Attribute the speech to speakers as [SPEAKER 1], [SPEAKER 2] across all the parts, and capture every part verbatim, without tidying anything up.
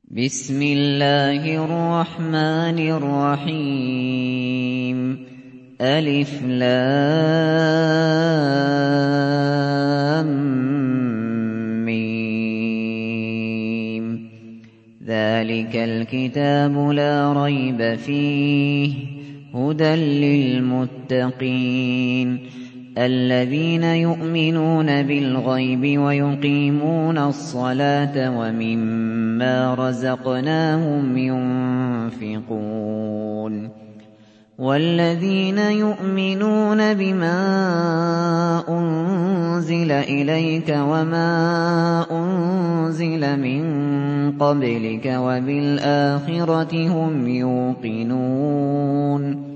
[SPEAKER 1] بسم الله الرحمن الرحيم ألف لام ميم ذلك الكتاب لا ريب فيه هدى للمتقين الذين يؤمنون بالغيب ويقيمون الصلاة ومما رزقناهم ينفقون والذين يؤمنون بما أنزل إليك وما أنزل من قبلك وبالآخرة هم يوقنون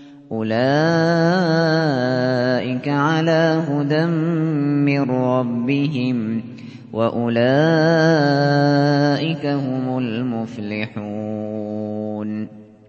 [SPEAKER 1] أولئك على هدى من ربهم وأولئك هم المفلحون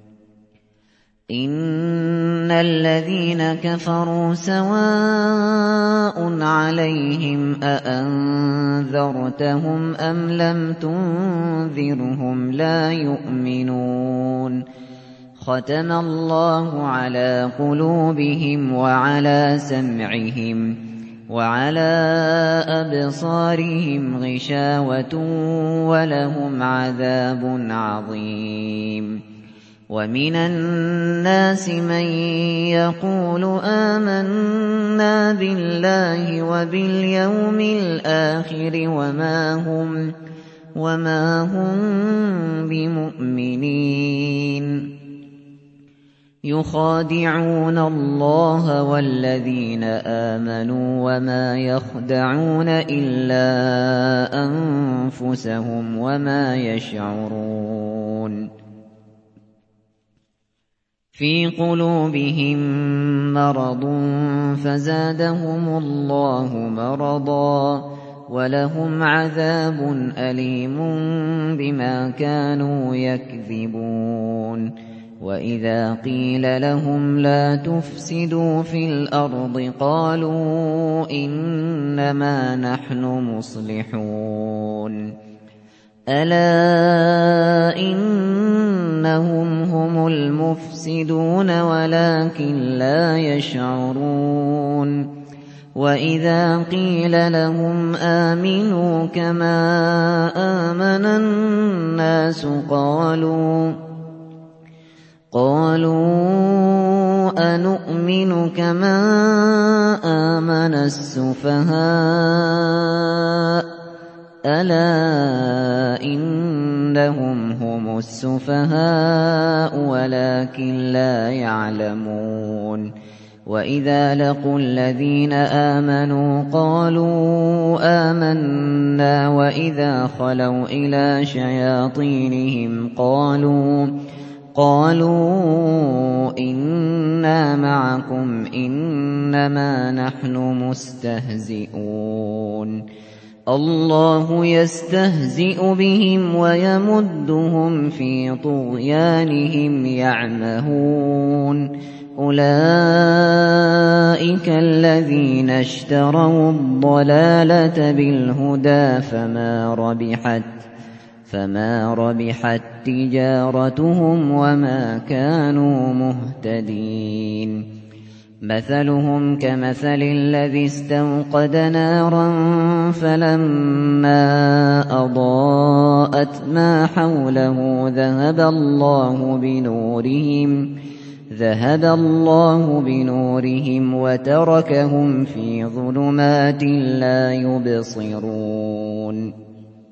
[SPEAKER 1] إن الذين كفروا سواء عليهم أأنذرتهم أم لم تنذرهم لا يؤمنون ختم الله على قلوبهم وعلى سمعهم وعلى أبصارهم غشاوة ولهم عذاب عظيم ومن الناس من يقول آمنا بالله وباليوم الآخر وما هم وما هم بمؤمنين يخادعون الله والذين آمنوا وما يخدعون إلا أنفسهم وما يشعرون في قلوبهم مرض فزادهم الله مرضا ولهم عذاب أليم بما كانوا يكذبون وإذا قيل لهم لا تفسدوا في الأرض قالوا إنما نحن مصلحون ألا إنهم هم المفسدون ولكن لا يشعرون وإذا قيل لهم آمنوا كما آمن الناس قالوا قالوا أنؤمن كما آمن السفهاء ألا إنهم هم السفهاء ولكن لا يعلمون وإذا لقوا الذين آمنوا قالوا آمنا وإذا خلوا إلى شياطينهم قالوا قالوا إنا معكم إنما نحن مستهزئون الله يستهزئ بهم ويمدهم في طغيانهم يعمهون أولئك الذين اشتروا الضلالة بالهدى فما ربحت فما ربحت تجارتهم وما كانوا مهتدين مثلهم كمثل الذي استوقد نارا فلما أضاءت ما حوله ذهب الله بنورهم ذهب الله بنورهم وتركهم في ظلمات لا يبصرون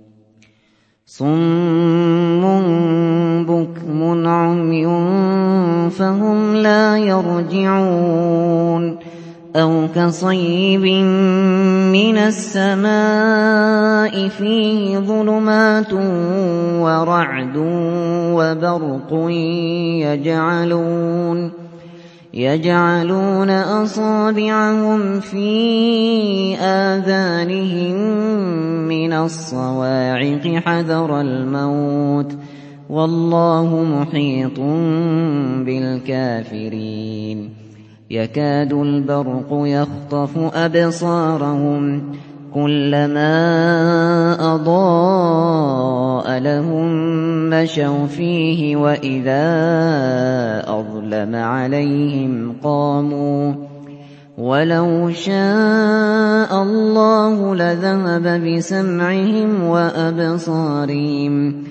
[SPEAKER 1] صم بكم عمي فهم لا يرجعون أو كصيب من السماء فيه ظلمات ورعد وبرق يجعلون يجعلون أصابعهم في آذانهم من الصواعق حذر الموت والله محيط بالكافرين يكاد البرق يخطف أبصارهم كلما أضاء لهم مشوا فيه وإذا أظلم عليهم قاموا ولو شاء الله لذهب بسمعهم وأبصارهم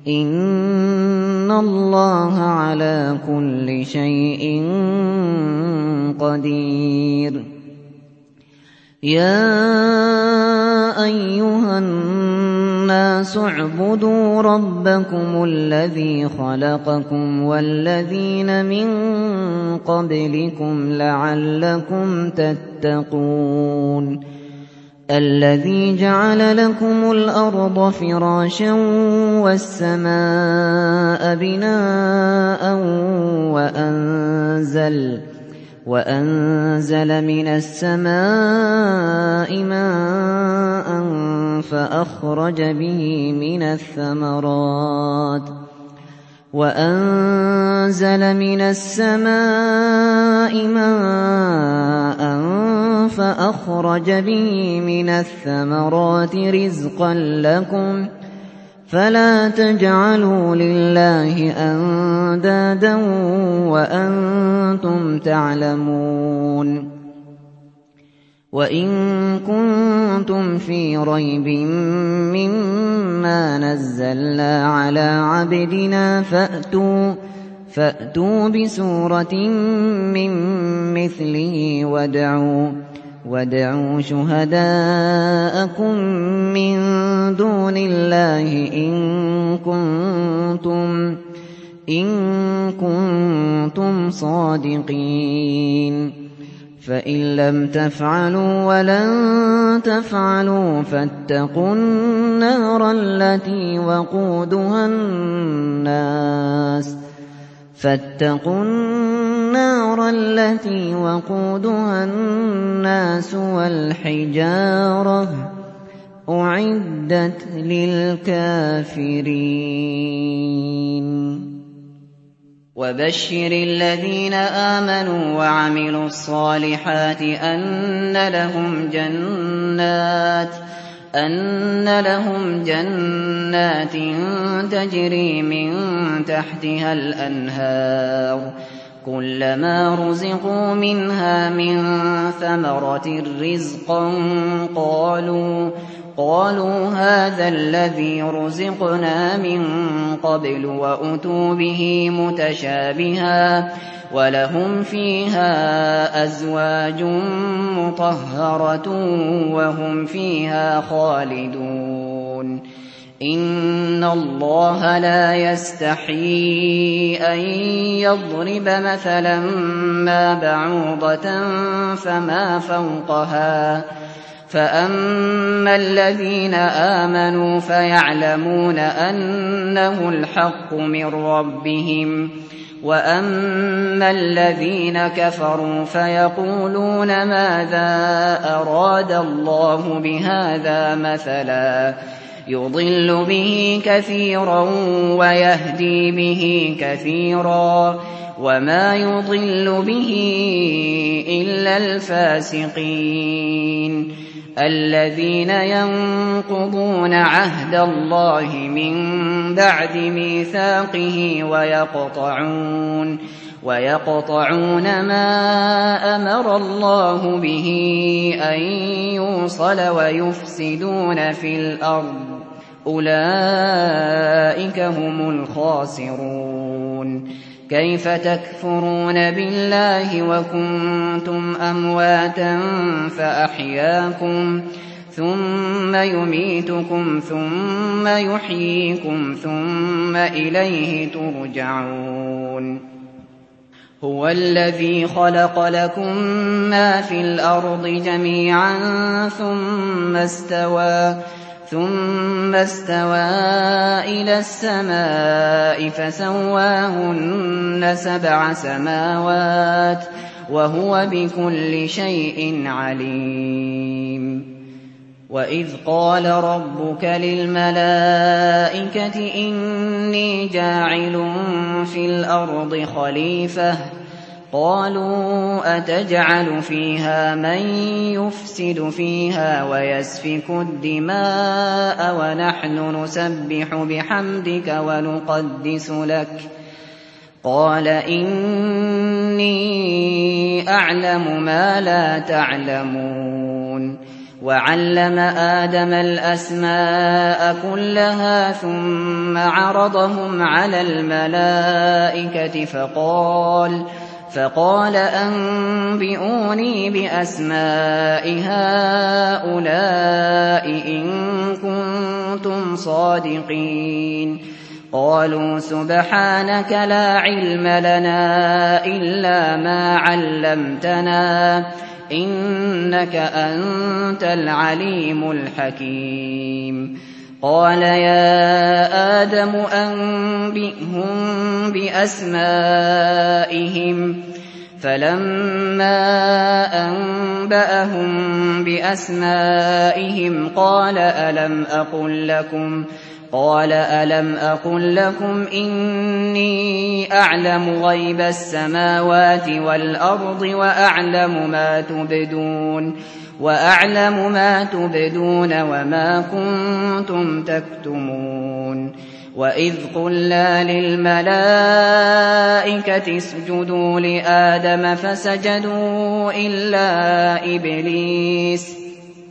[SPEAKER 1] إن الله على كل شيء قدير يا أيها الناس اعبدوا ربكم الذي خلقكم والذين من قبلكم لعلكم تتقون الذي جعل لكم الأرض فراشا والسماء بناء وأنزل وأنزل من السماء ماء فأخرج به من الثمرات وأنزل من السماء ماء فأخرج به من الثمرات رزقا لكم فلا تجعلوا لله أندادا وأنتم تعلمون وإن كنتم في ريب مما نزلنا على عبدنا فأتوا فأتوا بسورة من مثله وادعوا وادعوا شهداءكم من دون الله إن كنتم إن كنتم صادقين فإن لم تفعلوا ولن تفعلوا فاتقوا النار التي وقودها الناس فاتقوا النار التي وقودها الناس والحجارة أعدت للكافرين وبشر الذين آمنوا وعملوا الصالحات أن لهم جنات أن لهم جنات تجري من تحتها الأنهار كلما رزقوا منها من ثمرة رزقا قالوا قالوا هذا الذي رزقنا من قبل وأتوا به متشابها ولهم فيها أزواج مطهرة وهم فيها خالدون إن الله لا يستحيي أن يضرب مثلا ما بعوضة فما فوقها فأما الذين آمنوا فيعلمون أنه الحق من ربهم وأما الذين كفروا فيقولون ماذا أراد الله بهذا مثلا يضل به كثيرا ويهدي به كثيرا وما يضل به إلا الفاسقين الذين ينقضون عهد الله من بعد ميثاقه ويقطعون ويقطعون ما أمر الله به أن يوصل ويفسدون في الأرض أولئك هم الخاسرون كيف تكفرون بالله وكنتم أمواتا فأحياكم ثم يميتكم ثم يحييكم ثم إليه ترجعون هو الذي خلق لكم ما في الأرض جميعا ثم استوى ثم استوى إلى السماء فسواهن سبع سماوات وهو بكل شيء عليم وإذ قال ربك للملائكة إني جاعل في الأرض خليفة قالوا أتجعل فيها من يفسد فيها ويسفك الدماء ونحن نسبح بحمدك ونقدس لك قال إني أعلم ما لا تعلمون وعلم آدم الأسماء كلها ثم عرضهم على الملائكة فقال فقال أنبئوني بأسماء هؤلاء إن كنتم صادقين قالوا سبحانك لا علم لنا إلا ما علمتنا إنك أنت العليم الحكيم قال يا آدم أنبئهم بأسمائهم فلما أنبأهم بأسمائهم قال ألم أقل لكم قال ألم أقل لكم إني أعلم غيب السماوات والأرض وأعلم ما تبدون وأعلم ما تبدون وما كنتم تكتمون وإذ قلنا للملائكة اسجدوا لآدم فسجدوا إلا إبليس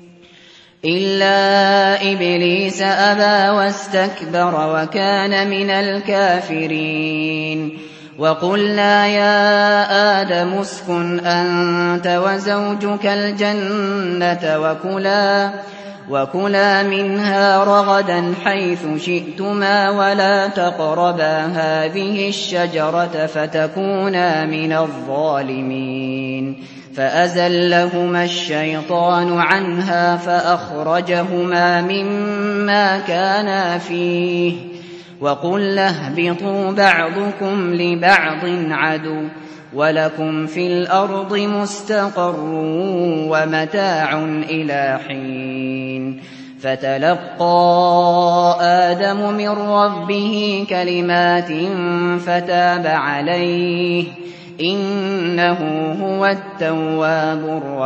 [SPEAKER 1] إلا إبليس أبى واستكبر وكان من الكافرين وقلنا يا آدم اسكن أنت وزوجك الجنة وكلا وكلا منها رغدا حيث شئتما ولا تقربا هذه الشجرة فتكونا من الظالمين فأزلهما الشيطان عنها فأخرجهما مما كانا فيه وقلنا اهبطوا بعضكم لبعض عدو ولكم في الأرض مستقر ومتاع إلى حين فتلقى آدم من ربه كلمات فتاب عليه إنه هو التواب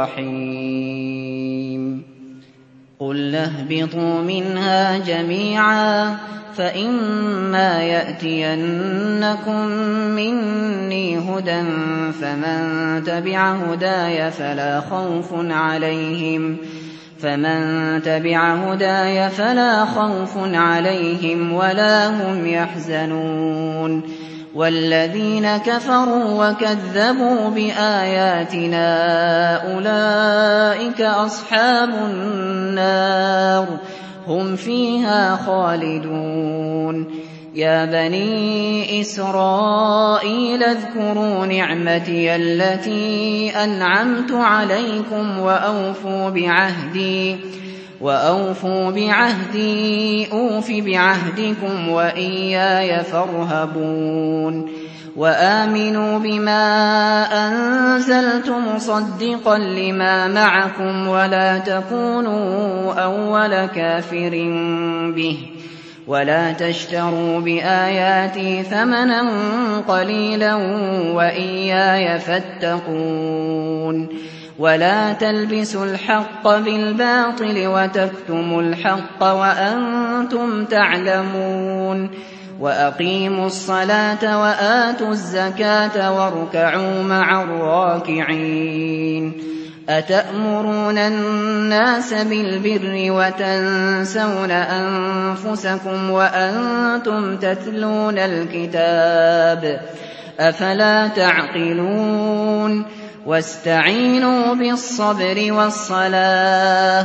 [SPEAKER 1] الرحيم قلنا اهبطوا منها جميعا فإما يأتينكم مني هدى فمن تبع هداي فلا خوف عليهم فمن تبع هداي فلا خوف عليهم ولا هم يحزنون والذين كفروا وكذبوا بآياتنا أولئك أصحاب النار هم فيها خالدون يا بني إسرائيل اذكروا نعمتي التي أنعمت عليكم وأوفوا بعهدي وأوفوا بعهدي أوف بعهدكم وإياي فارهبون وآمنوا بما أنزلت مصدقا لما معكم ولا تكونوا أول كافر به ولا تشتروا بآياتي ثمنا قليلا وإياي فاتقون ولا تلبسوا الحق بالباطل وتكتموا الحق وأنتم تعلمون وأقيموا الصلاة وآتوا الزكاة واركعوا مع الراكعين أتأمرون الناس بالبر وتنسون أنفسكم وأنتم تتلون الكتاب أفلا تعقلون واستعينوا بالصبر والصلاة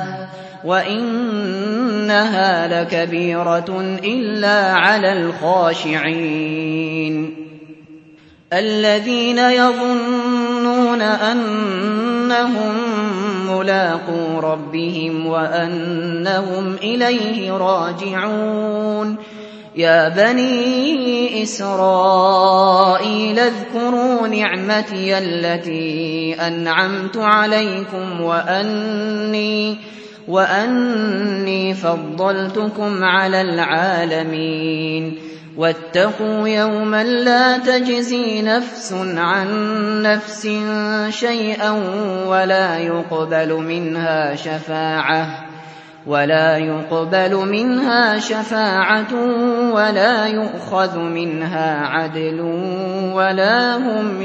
[SPEAKER 1] وإنها لكبيرة إلا على الخاشعين الذين يظنون أنهم ملاقو ربهم وأنهم إليه راجعون يا بني إسرائيل اذكروا نعمتي التي أنعمت عليكم وأني وأني فضلتكم على العالمين واتقوا يوما لا تجزي نفس عن نفس شيئا ولا يقبل منها شفاعة ولا يقبل منها شفاعة ولا يؤخذ منها عدل ولا هم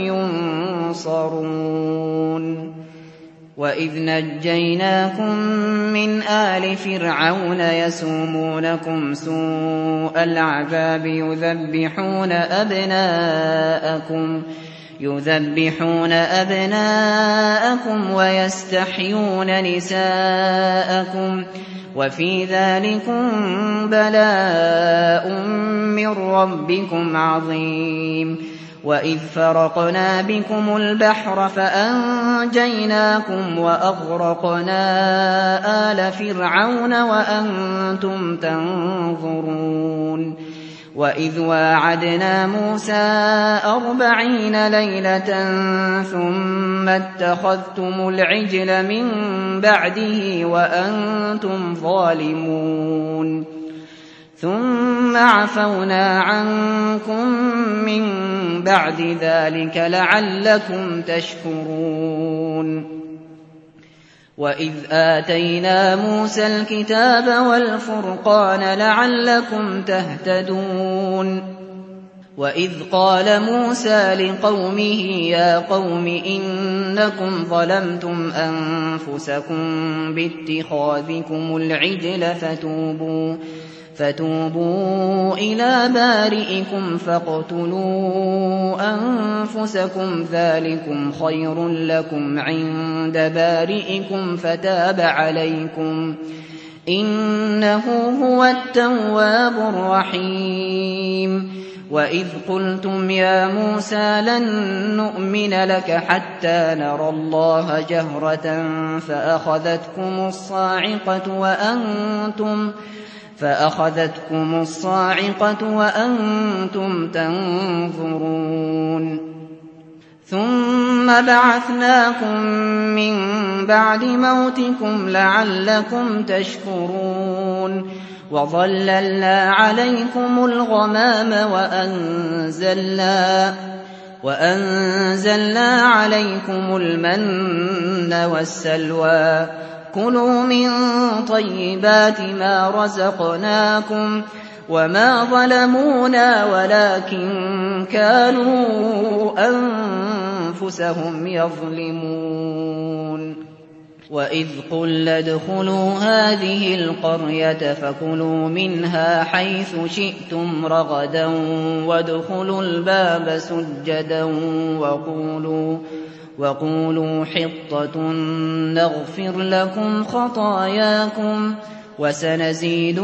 [SPEAKER 1] ينصرون. وإذ نجيناكم من آل فرعون يسومونكم سوء العذاب يذبحون أبناءكم يذبحون أبناءكم ويستحيون نساءكم وفي ذلكم بلاء من ربكم عظيم. وإذ فرقنا بكم البحر فأنجيناكم وأغرقنا آل فرعون وأنتم تنظرون. وإذ واعدنا موسى أربعين ليلة ثم اتخذتم العجل من بعده وأنتم ظالمون ثم عفونا عنكم من بعد ذلك لعلكم تشكرون. وإذ آتينا موسى الكتاب والفرقان لعلكم تهتدون. وإذ قال موسى لقومه يا قوم إنكم ظلمتم أنفسكم باتخاذكم العجل فتوبوا فتوبوا إلى بارئكم فاقتلوا أنفسكم ذلكم خير لكم عند بارئكم فتاب عليكم إنه هو التواب الرحيم. وإذ قلتم يا موسى لن نؤمن لك حتى نرى الله جهرة فأخذتكم الصاعقة وأنتم فأخذتكم الصاعقة وأنتم تنظرون. ثم بعثناكم من بعد موتكم لعلكم تشكرون. وظللنا عليكم الغمام وأنزلنا وأنزلنا عليكم المن والسلوى كلوا من طيبات ما رزقناكم وما ظلمونا ولكن كانوا أنفسهم يظلمون. وإذ قلنا ادخلوا هذه القرية فكلوا منها حيث شئتم رغدا وادخلوا الباب سجدا وقولوا وقولوا حطة نغفر لكم خطاياكم وسنزيد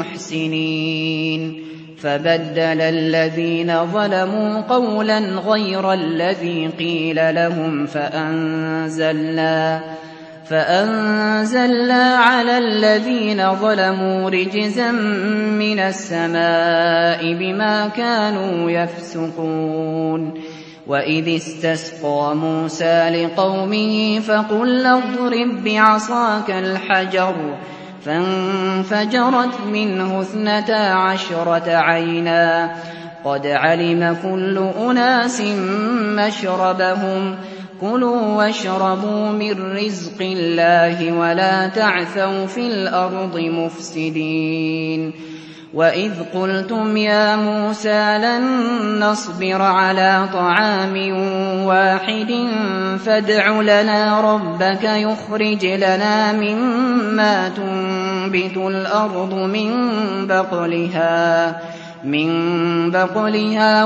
[SPEAKER 1] المحسنين. فبدل الذين ظلموا قولا غير الذي قيل لهم فأنزلنا فأنزلنا على الذين ظلموا رجزا من السماء بما كانوا يفسقون. وإذ استسقى موسى لقومه فقلنا اضرب بعصاك الحجر فانفجرت منه اثنتا عشرة عينا قد علم كل أناس مشربهم كلوا واشربوا من رزق الله ولا تعثوا في الأرض مفسدين. وإذ قلتم يا موسى لن نصبر على طعام واحد فادع لنا ربك يخرج لنا مما تنبت الأرض من بقلها من بقلها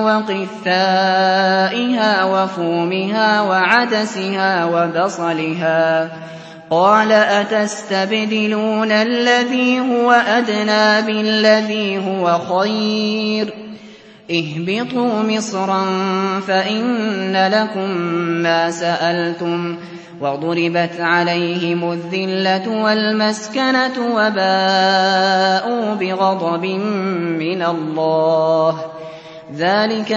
[SPEAKER 1] وقثائها وفومها وعدسها وبصلها قال أتستبدلون الذي هو أدنى بالذي هو خير اهبطوا مصرا فإن لكم ما سألتم وضربت عليهم الذلة والمسكنة وباءوا بغضب من الله ذلك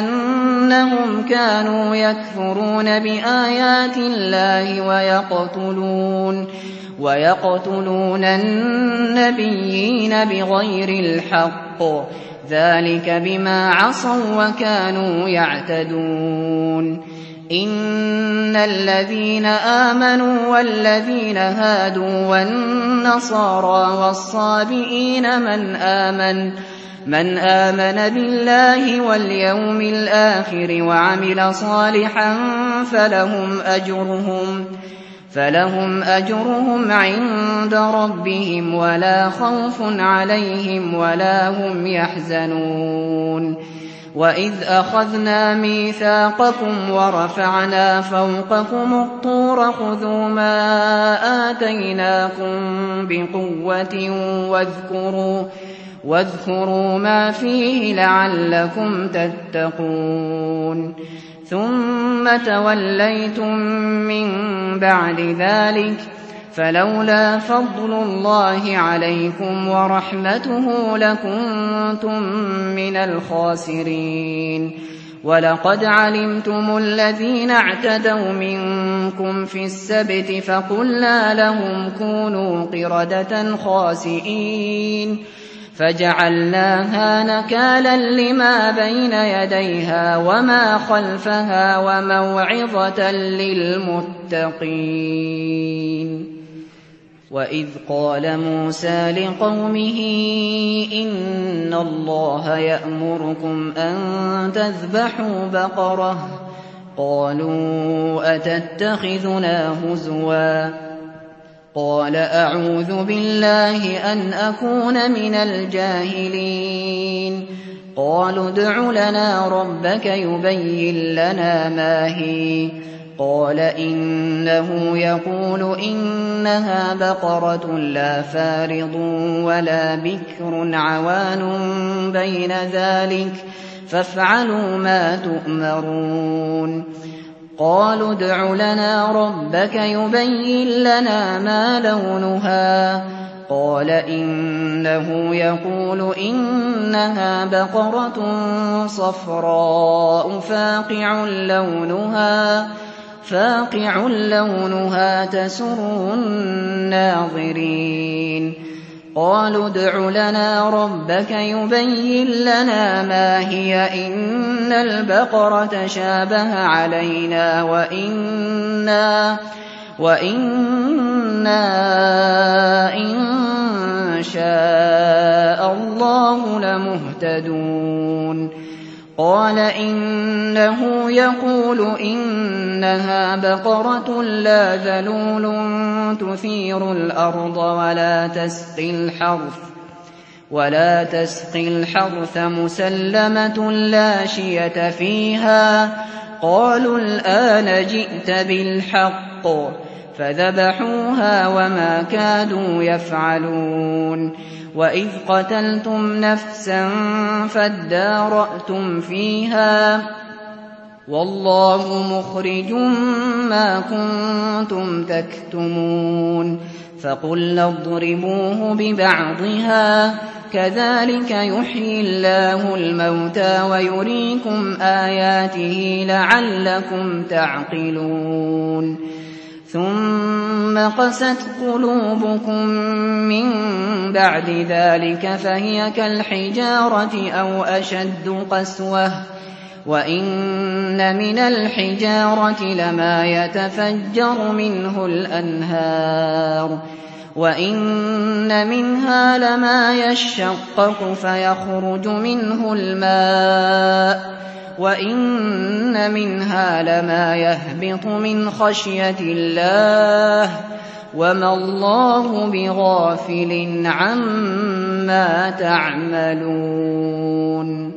[SPEAKER 1] بأنهم كانوا يكفرون بآيات الله ويقتلون ويقتلون النبيين بغير الحق ذلك بما عصوا وكانوا يعتدون إن الذين آمنوا والذين هادوا والنصارى والصابئين من آمن من آمن بالله واليوم الآخر وعمل صالحا فلهم أجرهم فلهم أجرهم عند ربهم ولا خوف عليهم ولا هم يحزنون وإذ أخذنا ميثاقكم ورفعنا فوقكم الطور خذوا ما آتيناكم بقوة واذكروا واذكروا ما فيه لعلكم تتقون ثم توليتم من بعد ذلك فلولا فضل الله عليكم ورحمته لكنتم من الخاسرين ولقد علمتم الذين اعتدوا منكم في السبت فقلنا لهم كونوا قردة خاسئين فجعلناها نكالا لما بين يديها وما خلفها وموعظة للمتقين وإذ قال موسى لقومه إن الله يأمركم أن تذبحوا بقرة قالوا أتتخذنا هزوا قال أعوذ بالله أن أكون من الجاهلين قالوا ادع لنا ربك يبين لنا ما هي قال إنه يقول إنها بقرة لا فارض ولا بكر عوان بين ذلك فافعلوا ما تؤمرون قالوا ادع لنا ربك يبين لنا ما لونها قال إنه يقول إنها بقرة صفراء فاقع لونها فاقع لونها تسر الناظرين قالوا ادع لنا ربك يبين لنا ما هي إن البقرة شابه علينا وإنا وإنا إن شاء الله لمهتدون قال إنه يقول إنها بقرة لا ذلول تثير الأرض ولا تسقي الحرث ولا تسقي الحرث مسلمة لا شية فيها قالوا الآن جئت بالحق فذبحوها وما كادوا يفعلون وإذ قتلتم نفسا فادارأتم فيها والله مخرج ما كنتم تكتمون فقلنا اضربوه ببعضها كذلك يحيي الله الموتى ويريكم آياته لعلكم تعقلون ثم قست قلوبكم من بعد ذلك فهي كالحجارة أو أشد قسوة وإن من الحجارة لما يتفجر منه الأنهار وإن منها لما يشقق فيخرج منه الماء وإن منها لما يهبط من خشية الله وما الله بغافل عما تعملون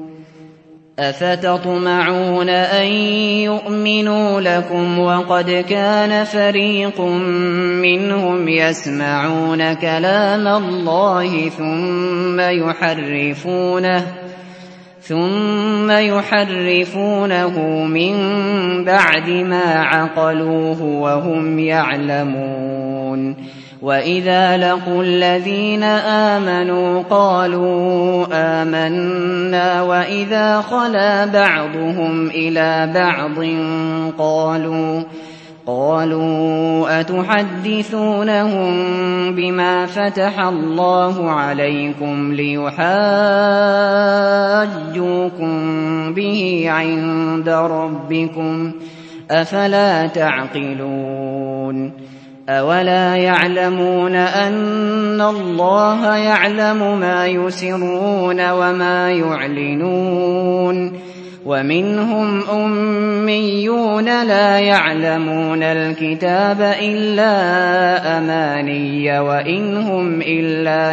[SPEAKER 1] أفتطمعون أن يؤمنوا لكم وقد كان فريق منهم يسمعون كلام الله ثم يحرفونه ثم يحرفونه من بعد ما عقلوه وهم يعلمون وإذا لقوا الذين آمنوا قالوا آمنا وإذا خلا بعضهم إلى بعض قالوا قالوا أتحدثونهم بما فتح الله عليكم ليحاجوكم حاجوكم به عند ربكم أفلا تعقلون أولا يعلمون أن الله يعلم ما يسرون وما يعلنون ومنهم أميون لا يعلمون الكتاب إلا أماني وإن هم إلا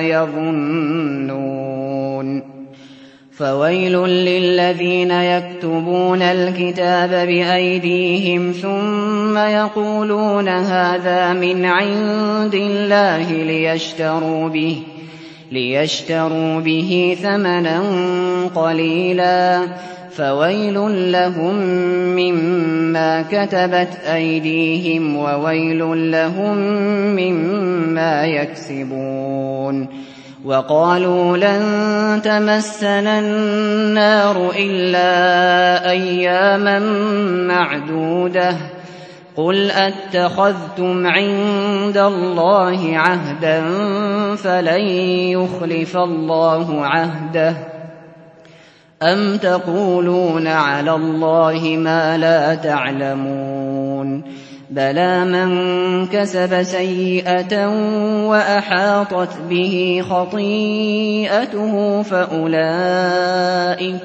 [SPEAKER 1] يظنون فويل للذين يكتبون الكتاب بأيديهم ثم يقولون هذا من عند الله ليشتروا به ليشتروا به ثمنا قليلا فويل لهم مما كتبت أيديهم وويل لهم مما يكسبون وقالوا لن تمسنا النار إلا أياما معدودة قل أتخذتم عند الله عهدا فلن يخلف الله عهده أم تقولون على الله ما لا تعلمون بلى من كسب سيئة وأحاطت به خطيئته فأولئك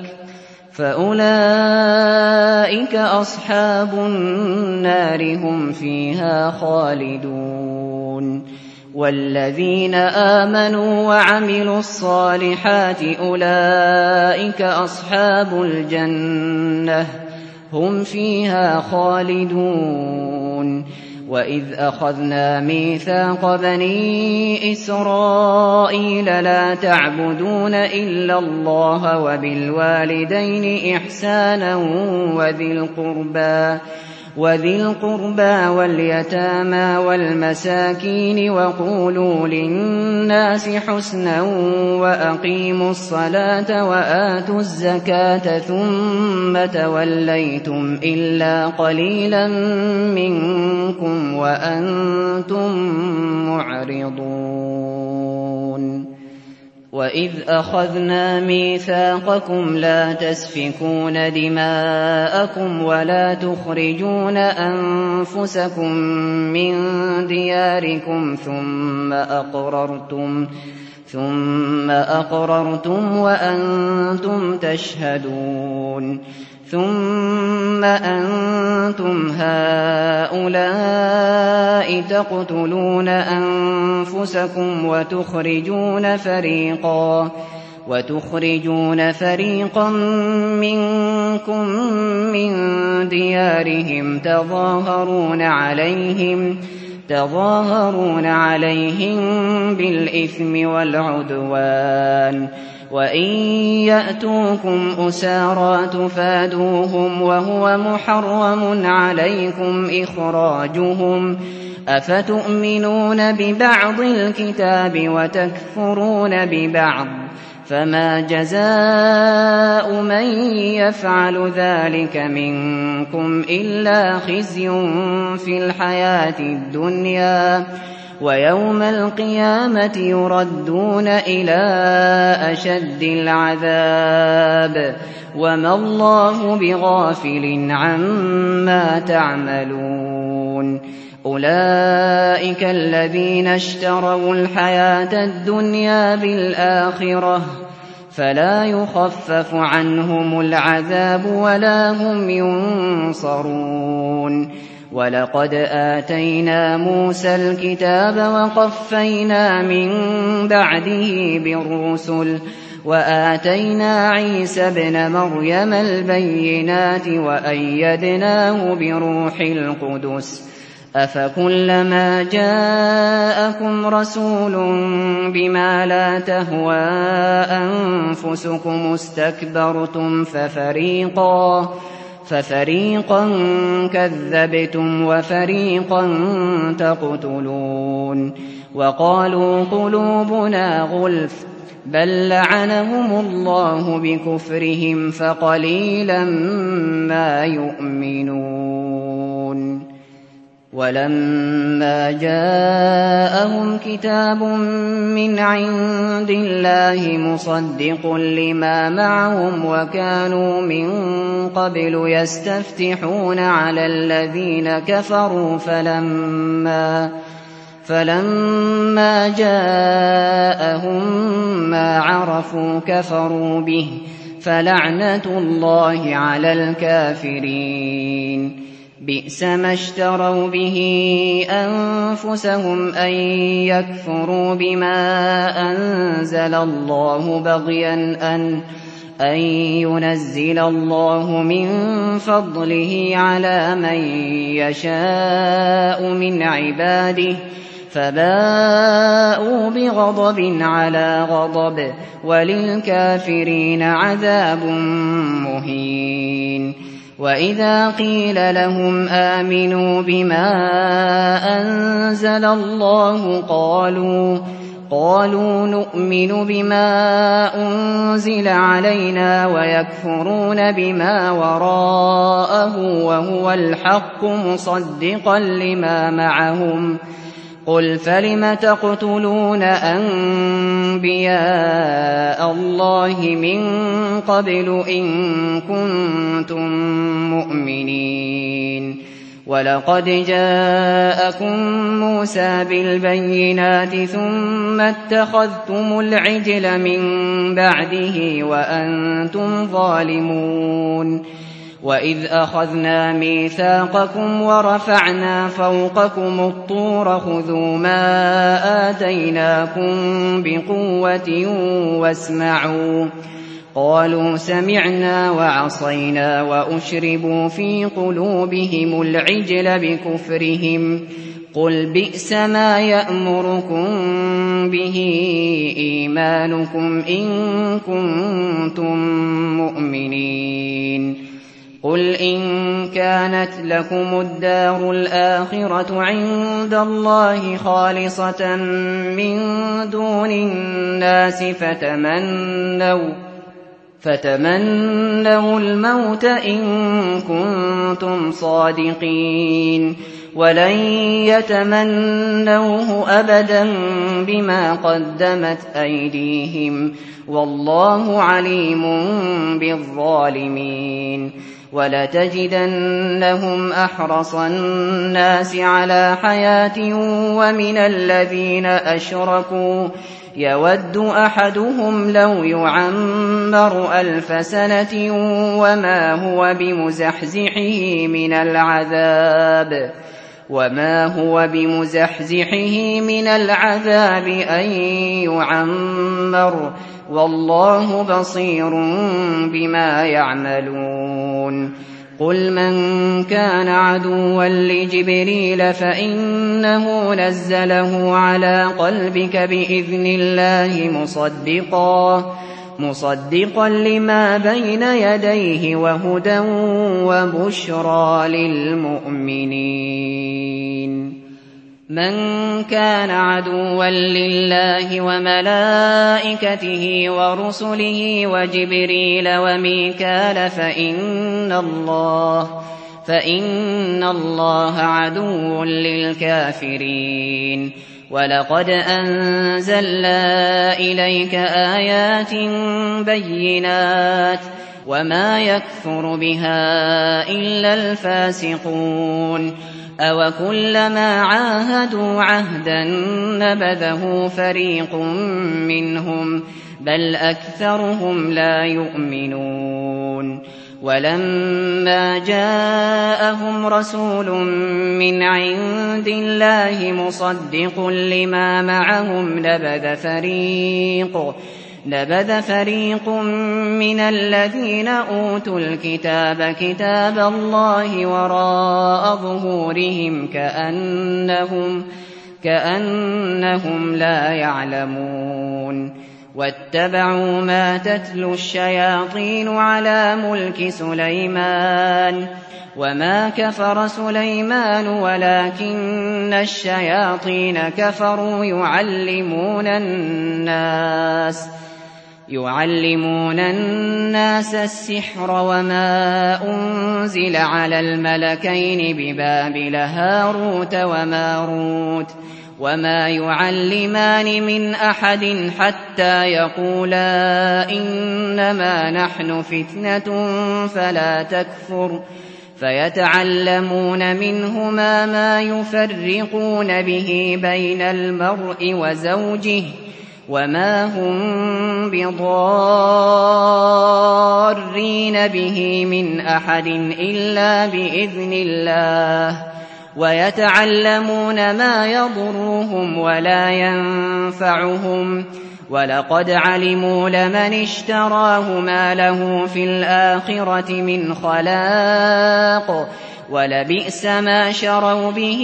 [SPEAKER 1] فأولئك أصحاب النار هم فيها خالدون والذين آمنوا وعملوا الصالحات أولئك أصحاب الجنة هم فيها خالدون وإذ أخذنا ميثاق بني إسرائيل لا تعبدون إلا الله وبالوالدين إحسانا وذي القربى وذي القربى واليتامى والمساكين وقولوا للناس حسنا وأقيموا الصلاة وآتوا الزكاة ثم توليتم إلا قليلا منكم وأنتم معرضون وإذ أخذنا ميثاقكم لا تسفكون دماءكم ولا تخرجون أنفسكم من دياركم ثم أقررتم ثم أقررتم وأنتم تشهدون ثم أنتم هؤلاء تقتلون أنفسكم وتخرجون فريقا وتخرجون فريقا منكم من ديارهم تظاهرون عليهم تظاهرون عليهم بالإثم والعدوان وإن يأتوكم أسارى تفادوهم وهو محرم عليكم إخراجهم أفتؤمنون ببعض الكتاب وتكفرون ببعض فما جزاء من يفعل ذلك منكم إلا خزي في الحياة الدنيا ويوم القيامة يردون إلى أشد العذاب وما الله بغافل عما تعملون أولئك الذين اشتروا الحياة الدنيا بالآخرة فلا يخفف عنهم العذاب ولا هم ينصرون ولقد آتينا موسى الكتاب وقفينا من بعده بالرسل وآتينا عيسى ابن مريم البينات وأيدناه بروح القدس أفكلما جاءكم رسول بما لا تهوى أنفسكم استكبرتم ففريقا ففريقا كذبتم وفريقا تقتلون وقالوا قلوبنا غلف بل لعنهم الله بكفرهم فقليلا ما يؤمنون ولما جاءهم كتاب من عند الله مصدق لما معهم وكانوا من قبل يستفتحون على الذين كفروا فلما فلما جاءهم ما عرفوا كفروا به فلعنة الله على الكافرين. بئس ما اشتروا به أنفسهم أن يكفروا بما أنزل الله بغيا أن أن ينزل الله من فضله على من يشاء من عباده فباءوا بغضب على غضب وللكافرين عذاب مهين. وإذا قيل لهم آمنوا بما أنزل الله قالوا قالوا نؤمن بما أنزل علينا ويكفرون بما وراءه وهو الحق مصدقا لما معهم. قل فلم تقتلون أنبياء الله من قبل إن كنتم مؤمنين. ولقد جاءكم موسى بالبينات ثم اتخذتم العجل من بعده وأنتم ظالمون. وإذ أخذنا ميثاقكم ورفعنا فوقكم الطور خذوا ما آتيناكم بقوة واسمعوا قالوا سمعنا وعصينا وأشربوا في قلوبهم العجل بكفرهم. قل بئس ما يأمركم به إيمانكم إن كنتم مؤمنين. قل إن كانت لكم الدار الآخرة عند الله خالصة من دون الناس فتمنوا فتمنوا الموت إن كنتم صادقين ولن يتمنوه أبدا بما قدمت أيديهم والله عليم بالظالمين. ولتجدنهم أحرص الناس على حياة ومن الذين أشركوا يود أحدهم لو يعمر ألف سنة وما هو بمزحزحه من العذاب وما هو بمزحزحه من العذاب أن يعمر والله بصير بما يعملون. قل من كان عدوا لجبريل فإنه نزله على قلبك بإذن الله مصدقا مصدقا لما بين يديه وهدى وبشرى للمؤمنين. من كان عدوا لله وملائكته ورسله وجبريل وميكال فإن الله فإن الله عدو للكافرين. ولقد أنزلنا إليك آيات بينات وما يكفر بها إلا الفاسقون. أوكلما عاهدوا عهدا نبذه فريق منهم بل أكثرهم لا يؤمنون. ولما جاءهم رسول من عند الله مصدق لما معهم نبذ فريق نبذ فريق من الذين أوتوا الكتاب كتاب الله وراء ظهورهم كأنهم كأنهم لا يعلمون. واتبعوا ما تتلو الشياطين على ملك سليمان وما كفر سليمان ولكن الشياطين كفروا يعلمون الناس يعلمون الناس السحر وما أنزل على الملكين ببابل هاروت وماروت وما يعلمان من أحد حتى يقولا إنما نحن فتنة فلا تكفر فيتعلمون منهما ما يفرقون به بين المرء وزوجه وما هم بضارين به من أحد إلا بإذن الله ويتعلمون ما يضرهم ولا ينفعهم ولقد علموا لمن اشتراه ما له في الآخرة من خلاق ولبئس ما شروا به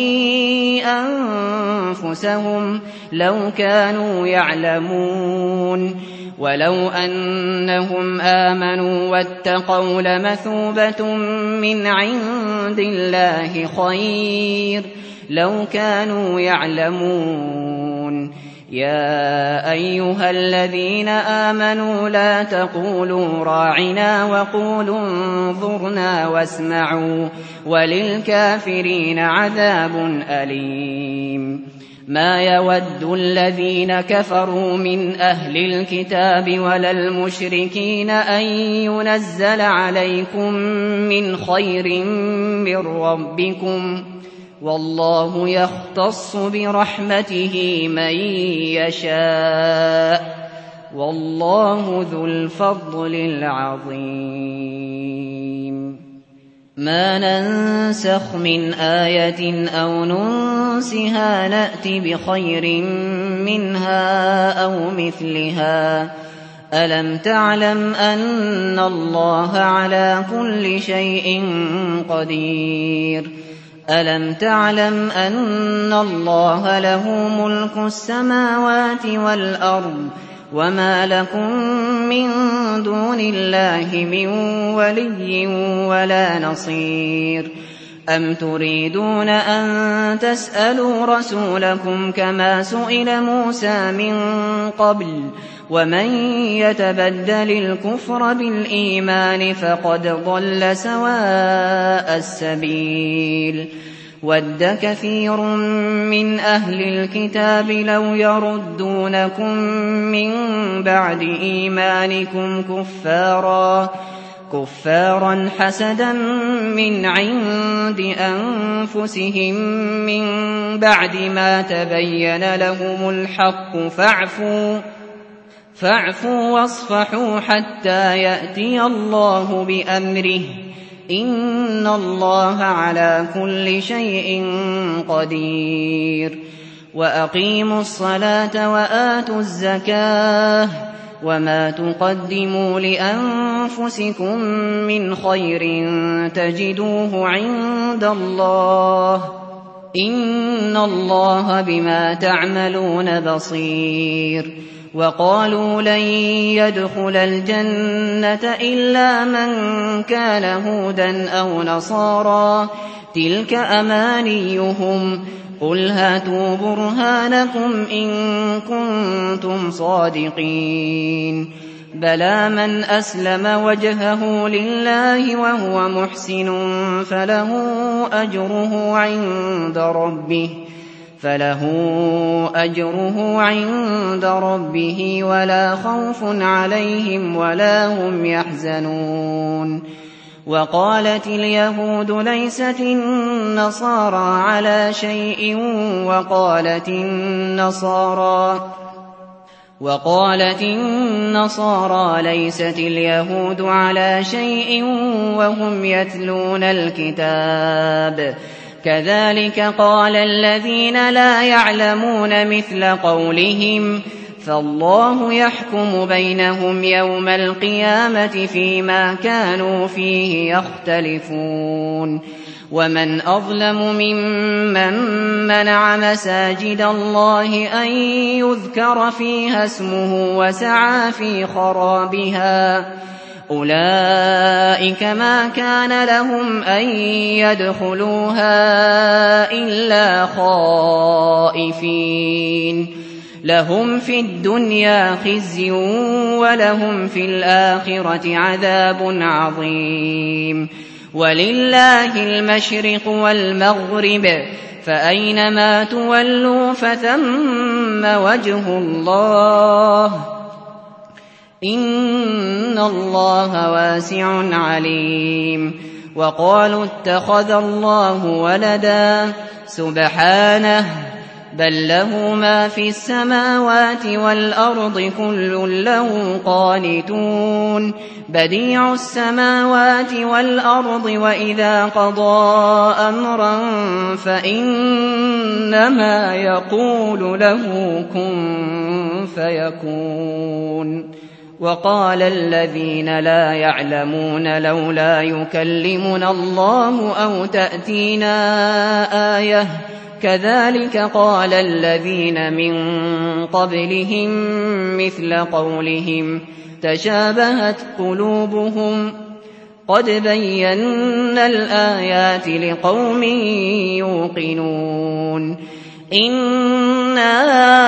[SPEAKER 1] أنفسهم لو كانوا يعلمون ولو أنهم آمنوا واتقوا لمثوبة من عند الله خير لو كانوا يعلمون يا أيها الذين آمنوا لا تقولوا راعنا وقولوا انظرنا واسمعوا وللكافرين عذاب أليم ما يود الذين كفروا من أهل الكتاب ولا المشركين أن ينزل عليكم من خير من ربكم والله يختص برحمته من يشاء والله ذو الفضل العظيم ما ننسخ من آية أو ننسها نأت بخير منها أو مثلها ألم تعلم أن الله على كل شيء قدير ألم تعلم أن الله له ملك السماوات والأرض وما لكم من دون الله من ولي ولا نصير أم تريدون أن تسألوا رسولكم كما سئل موسى من قبل ومن يتبدل الكفر بالإيمان فقد ضل سواء السبيل ود كثير من أهل الكتاب لو يردونكم من بعد إيمانكم كفارا كفارا حسدا من عند أنفسهم من بعد ما تبين لهم الحق فاعفوا فاعفوا واصفحوا حتى يأتي الله بأمره إن الله على كل شيء قدير وأقيموا الصلاة وآتوا الزكاة وما تقدموا لأنفسكم من خير تجدوه عند الله إن الله بما تعملون بصير وقالوا لن يدخل الجنة إلا من كان هودا أو نصارى تلك أمانيهم قل هاتوا برهانكم إن كنتم صادقين بلى من أسلم وجهه لله وهو محسن فله أجره عند ربه فله أجره عند ربه ولا خوف عليهم ولا هم يحزنون وقالت اليهود ليست النصارى على شيء وقالت النصارى وقالت النصارى ليست اليهود على شيء وهم يتلون الكتاب كذلك قال الذين لا يعلمون مثل قولهم فالله يحكم بينهم يوم القيامة فيما كانوا فيه يختلفون ومن أظلم ممن منع مساجد الله أن يذكر فيها اسمه وسعى في خرابها أولئك ما كان لهم أن يدخلوها إلا خائفين لهم في الدنيا خزي ولهم في الآخرة عذاب عظيم ولله المشرق والمغرب فأينما تولوا فثم وجه الله إن الله واسع عليم وقالوا اتخذ الله ولدا سبحانه بل له ما في السماوات والأرض كل له قانتون بديع السماوات والأرض وإذا قضى أمرا فإنما يقول له كن فيكون وقال الذين لا يعلمون لولا يكلمنا الله أو تأتينا آية كذلك قال الذين من قبلهم مثل قولهم تشابهت قلوبهم قد بينا الآيات لقوم يوقنون إنا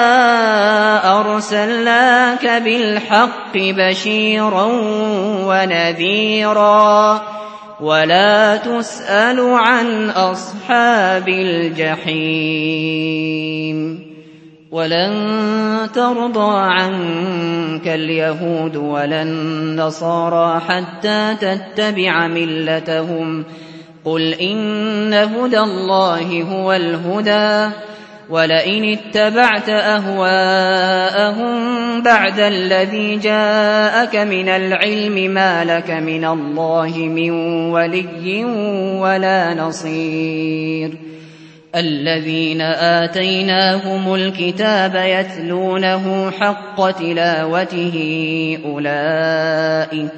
[SPEAKER 1] أرسلناك بالحق بشيرا ونذيرا ولا تسأل عن أصحاب الجحيم ولن ترضى عنك اليهود ولا النصارى حتى تتبع ملتهم قل إن هدى الله هو الهدى ولئن اتبعت أهواءهم بعد الذي جاءك من العلم ما لك من الله من ولي ولا نصير الذين آتيناهم الكتاب يتلونه حق تلاوته أولئك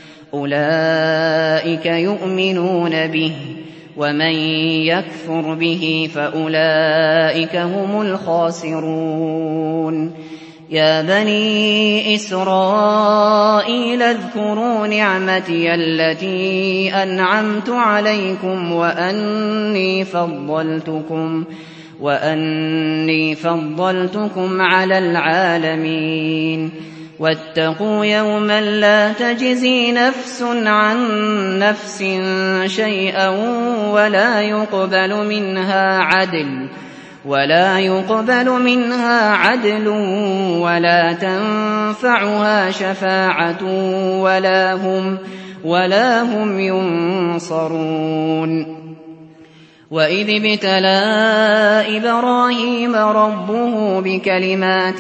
[SPEAKER 1] أولئك يؤمنون به ومن يكفر به فأولئك هم الخاسرون يا بني إسرائيل اذكروا نعمتي التي أنعمت عليكم وأني فضلتكم وأني فضلتكم على العالمين واتقوا يوما لا تجزي نفس عن نفس شيئا ولا يقبل منها عدل ولا يقبل منها عدل ولا تنفعها شفاعة ولا هم ولا هم ينصرون وإذ ابتلى إبراهيم ربه بكلمات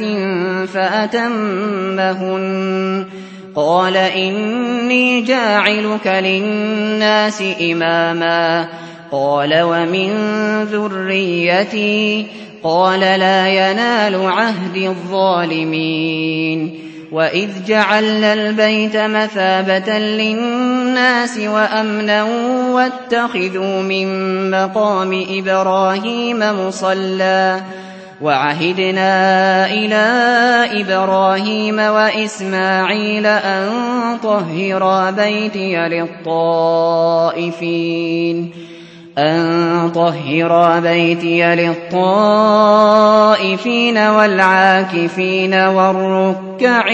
[SPEAKER 1] فأتمهن قال إني جاعلك للناس إماما قال ومن ذريتي قال لا ينال عهد الظالمين وإذ جعلنا البيت مثابة للناس وأمنا واتخذوا من مقام إبراهيم مصلى وعهدنا إلى إبراهيم وإسماعيل أن طهرا بيتي للطائفين أن طهرا بيتي للطائفين والعاكفين والركع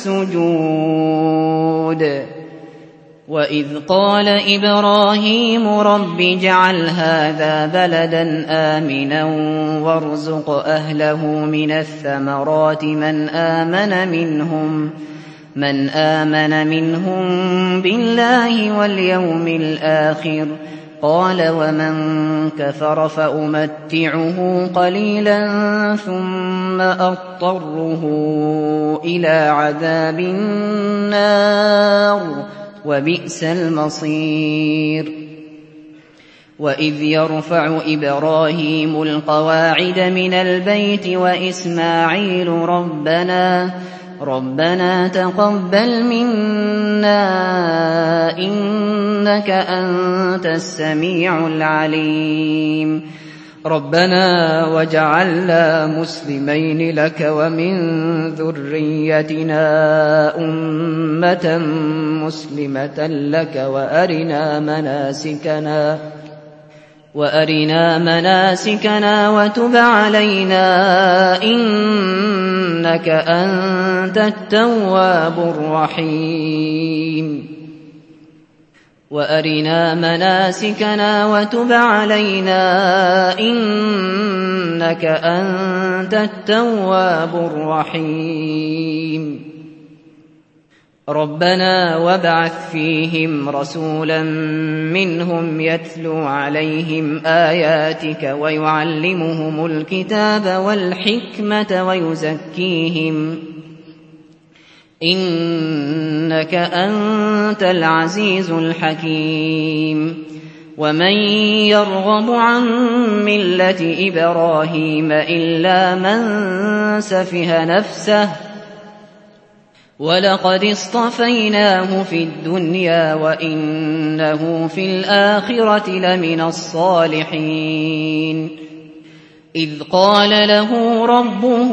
[SPEAKER 1] السجود وإذ قال إبراهيم رب اجعل هذا بلدا آمنا وارزق أهله من الثمرات من آمن منهم من آمن منهم بالله واليوم الآخر قال ومن كفر فأمتعه قليلا ثم أضطره إلى عذاب النار وبئس المصير وإذ يرفع إبراهيم القواعد من البيت وإسماعيل ربنا ربنا تقبل منا إنك أنت السميع العليم ربنا واجعلنا مسلمين لك ومن ذريتنا أمة مسلمة لك وأرنا مناسكنا وأرنا مناسكنا وتب علينا إنك أنت التواب الرحيم وأرنا مناسكنا وتب علينا إنك أنت التواب الرحيم ربنا وابعث فيهم رسولا منهم يتلو عليهم آياتك ويعلمهم الكتاب والحكمة ويزكيهم إنك أنت العزيز الحكيم ومن يرغب عن ملة إبراهيم إلا من سفه نفسه ولقد اصطفيناه في الدنيا وإنه في الآخرة لمن الصالحين إذ قال له ربه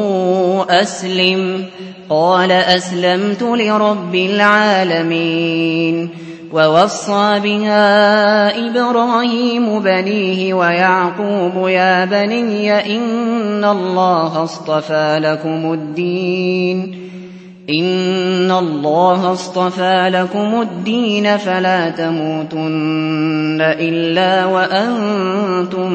[SPEAKER 1] أسلم قال أسلمت لرب العالمين ووصى بها إبراهيم بنيه ويعقوب يا بني إن الله اصطفى لكم الدين إن الله اصطفى لكم الدين فلا تموتن إلا وأنتم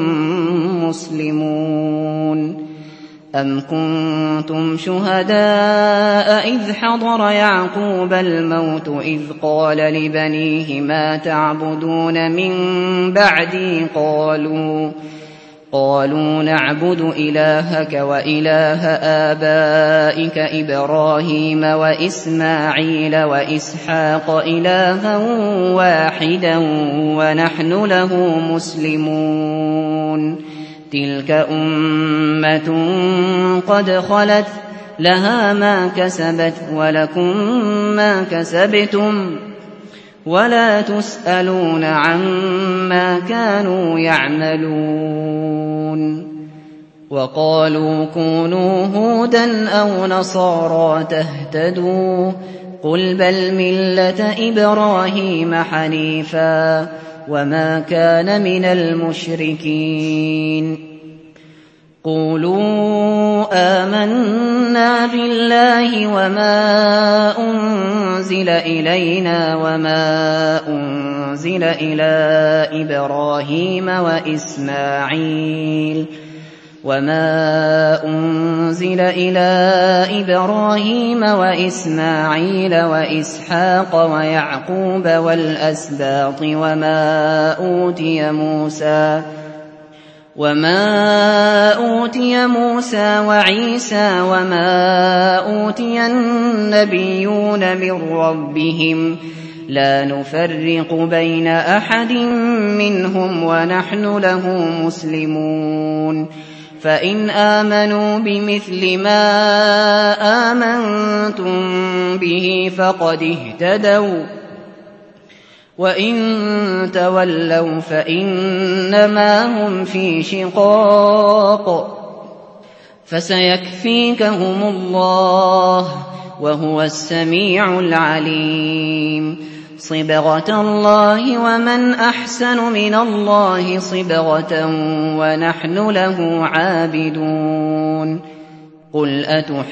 [SPEAKER 1] مسلمون أم كنتم شهداء إذ حضر يعقوب الموت إذ قال لبنيه ما تعبدون من بعدي قالوا قالوا نعبد إلهك وإله آبائك إبراهيم وإسماعيل وإسحاق إلها واحدا ونحن له مسلمون تلك أمة قد خلت لها ما كسبت ولكم ما كسبتم ولا تسألون عما كانوا يعملون وقالوا كونوا هودا أو نصارى تهتدوا قل بل ملة إبراهيم حنيفا وما كان من المشركين قولوا آمنا بالله وما أنزل إلينا وما أنزل إلى إبراهيم وإسماعيل وما أنزل إلى إبراهيم وإسماعيل وإسحاق ويعقوب والأسباط وما أوتي موسى وما أوتي موسى وعيسى وما أوتي النبيون من ربهم لا نفرق بين أحد منهم ونحن له مسلمون فإن آمنوا بمثل ما آمنتم به فقد اهتدوا وإن تولوا فإنما هم في شقاق فسيكفيكهم الله وهو السميع العليم صبغة الله ومن أحسن من الله صبغة ونحن له عابدون قل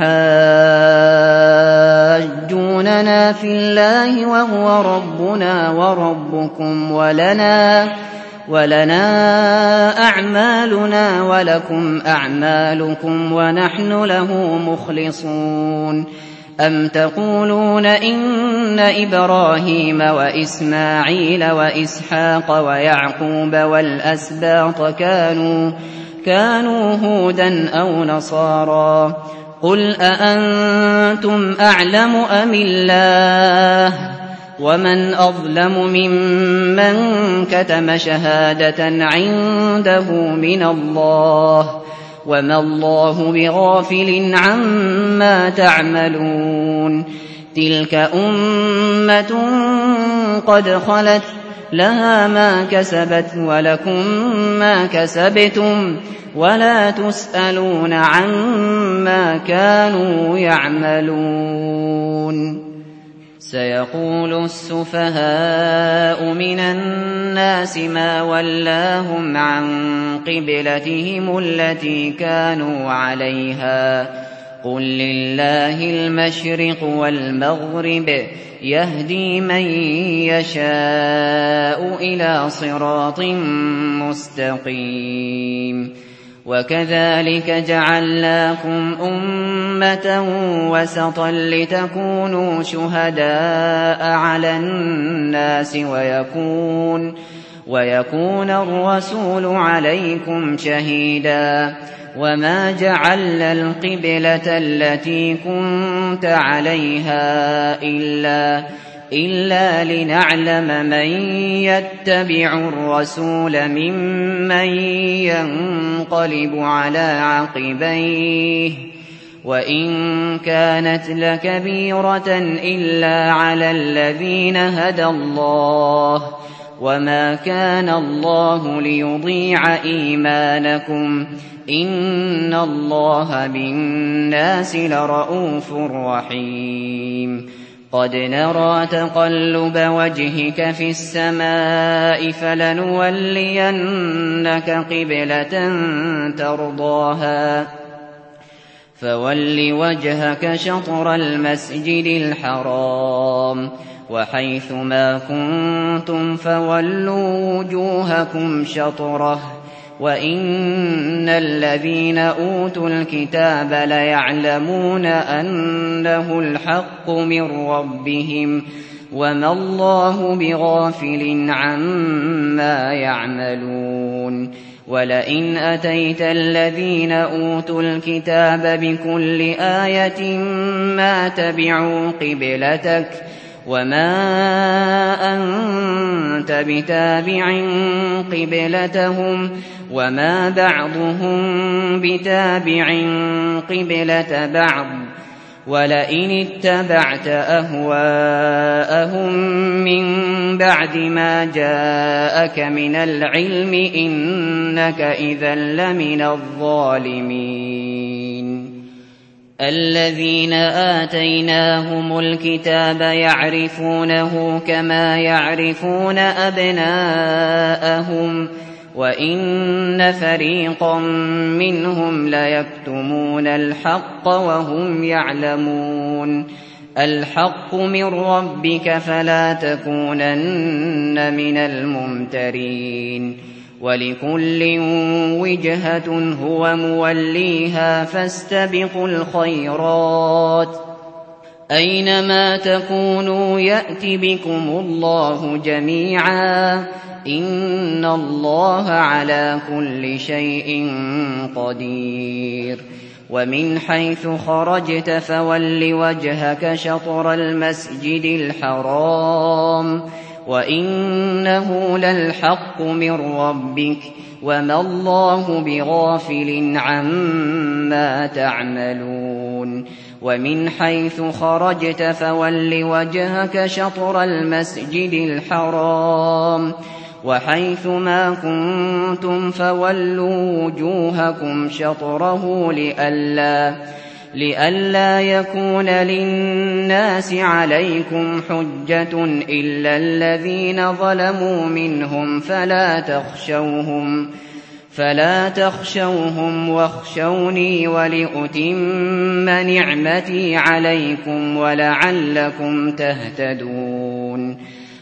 [SPEAKER 1] أتحاجوننا في الله وهو ربنا وربكم ولنا ولنا أعمالنا ولكم أعمالكم ونحن له مخلصون أم تقولون إن إبراهيم وإسماعيل وإسحاق ويعقوب والأسباط كانوا كانوا هودا أو نصارى قل أأنتم أعلم أم الله ومن أظلم ممن كتم شهادة عنده من الله وما الله بغافل عما تعملون تلك أمة قد خلت لها ما كسبت ولكم ما كسبتم ولا تسألون عما كانوا يعملون سيقول السفهاء من الناس ما ولاهم عن قبلتهم التي كانوا عليها قل لله المشرق والمغرب يهدي من يشاء إلى صراط مستقيم وكذلك جعلناكم أمة وسطا لتكونوا شهداء على الناس ويكون, ويكون الرسول عليكم شهيدا وما جعلنا القبلة التي كنت عليها إلا, إلا لنعلم من يتبع الرسول ممن ينقلب على عقبيه وإن كانت لكبيرة إلا على الذين هدى الله وما كان الله ليضيع إيمانكم إن الله بالناس لرءوف رحيم قد نرى تقلب وجهك في السماء فلنولينك قبلة ترضاها فول وجهك شطر المسجد الحرام وحيث ما كنتم فولوا وجوهكم شطره وإن الذين أوتوا الكتاب ليعلمون أنه الحق من ربهم وما الله بغافل عما يعملون ولئن أتيت الذين أوتوا الكتاب بكل آية ما تبعوا قبلتك وما أنت بتابع قبلتهم وما بعضهم بتابع قبلة بعض ولئن اتبعت أهواءهم من بعد ما جاءك من العلم إنك إذا لمن الظالمين الذين آتيناهم الكتاب يعرفونه كما يعرفون أبناءهم وإن فريقا منهم ليكتمون الحق وهم يعلمون الحق من ربك فلا تكونن من الممترين ولكل وجهة هو موليها فاستبقوا الخيرات أينما تكونوا يأت بكم الله جميعا إن الله على كل شيء قدير ومن حيث خرجت فول وجهك شطر المسجد الحرام وإنه للحق من ربك وما الله بغافل عما تعملون ومن حيث خرجت فول وجهك شطر المسجد الحرام وحيث ما كنتم فولوا وجوهكم شطره لئلا لئلا يكون للناس عليكم حجة إلا الذين ظلموا منهم فلا تخشوهم فلا تخشوهم واخشوني ولأتم نعمتي عليكم ولعلكم تهتدون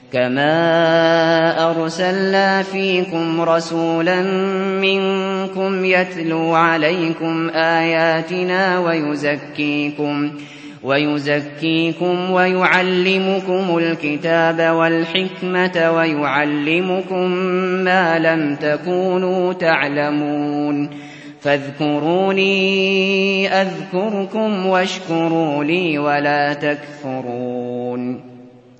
[SPEAKER 1] كما أرسلنا فيكم رسولا منكم يتلو عليكم آياتنا ويزكيكم ويزكيكم ويعلمكم الكتاب والحكمة ويعلمكم ما لم تكونوا تعلمون فاذكروني أذكركم واشكروا لي ولا تكفرون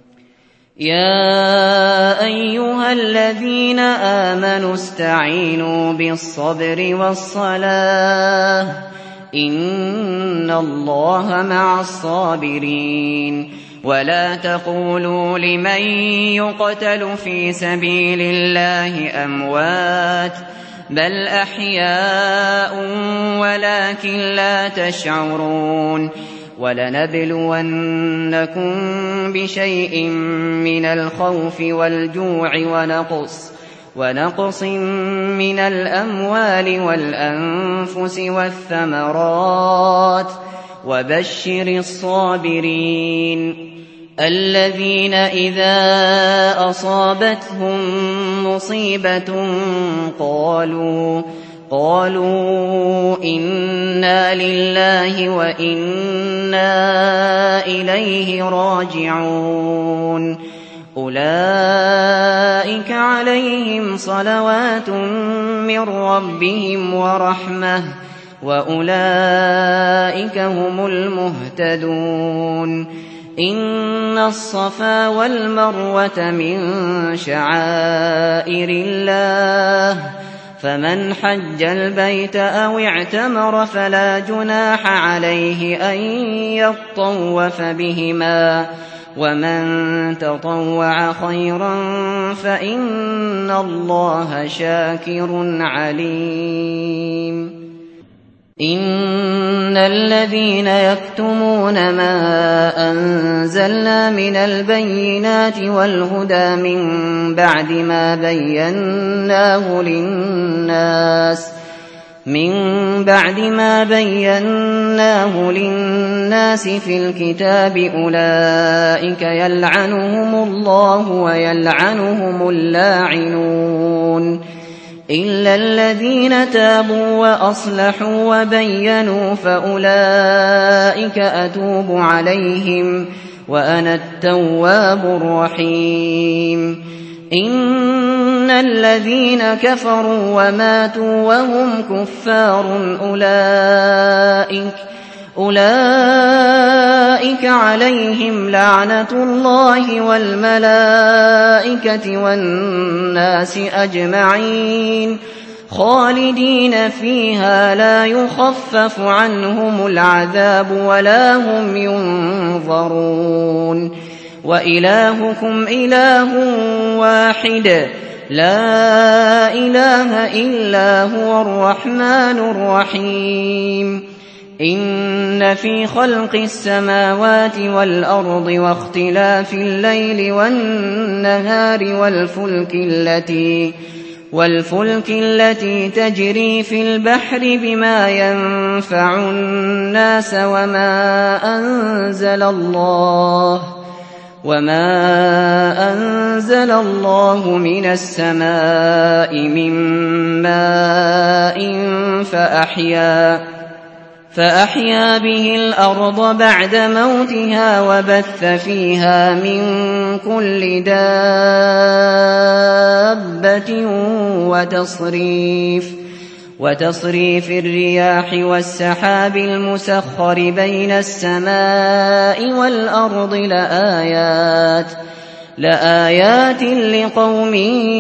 [SPEAKER 1] يا أيها الذين آمنوا استعينوا بالصبر والصلاة إن الله مع الصابرين ولا تقولوا لمن يقتل في سبيل الله أموات بل أحياء ولكن لا تشعرون
[SPEAKER 2] وَلَنَبْلُوَنَّكُم بِشَيْءٍ مِّنَ الْخَوْفِ وَالْجُوعِ وَنَقْصٍ ونقص من الأموال والأنفس والثمرات وبشر الصابرين الذين إذا أصابتهم مصيبة قالوا قالوا إنا لله وإنا إليه راجعون أولئك عليهم صلوات من ربهم ورحمة وأولئك هم المهتدون إن الصفا والمروة من شعائر الله فمن حج البيت أو اعتمر فلا جناح عليه أن يطوف بهما ومن تطوع خيرا فإن الله شاكر عليم إن الذين يكتمون ما أنزلنا من البينات والهدى من بعد ما بيناه للناس من بعد ما بيناه للناس في الكتاب أولئك يلعنهم الله ويلعنهم اللاعنون إلا الذين تابوا وأصلحوا وبينوا فأولئك أتوب عليهم وأنا التواب الرحيم إن الذين كفروا وماتوا وهم كفار أولئك أولئك عليهم لعنة الله والملائكة والناس أجمعين خالدين فيها لا يخفف عنهم العذاب ولا هم ينظرون وإلهكم إله واحد لا إله إلا هو الرحمن الرحيم إن في خلق السماوات والأرض واختلاف الليل والنهار والفلك التي والفلك التي تجري في البحر بما ينفع الناس وما أنزل الله وما أنزل الله من السماء من ماء فأحيا فأحيا به الأرض بعد موتها وبث فيها من كل دابة وتصريف وتصريف الرياح والسحاب المسخر بين السماء والأرض لآيات لآيات لقوم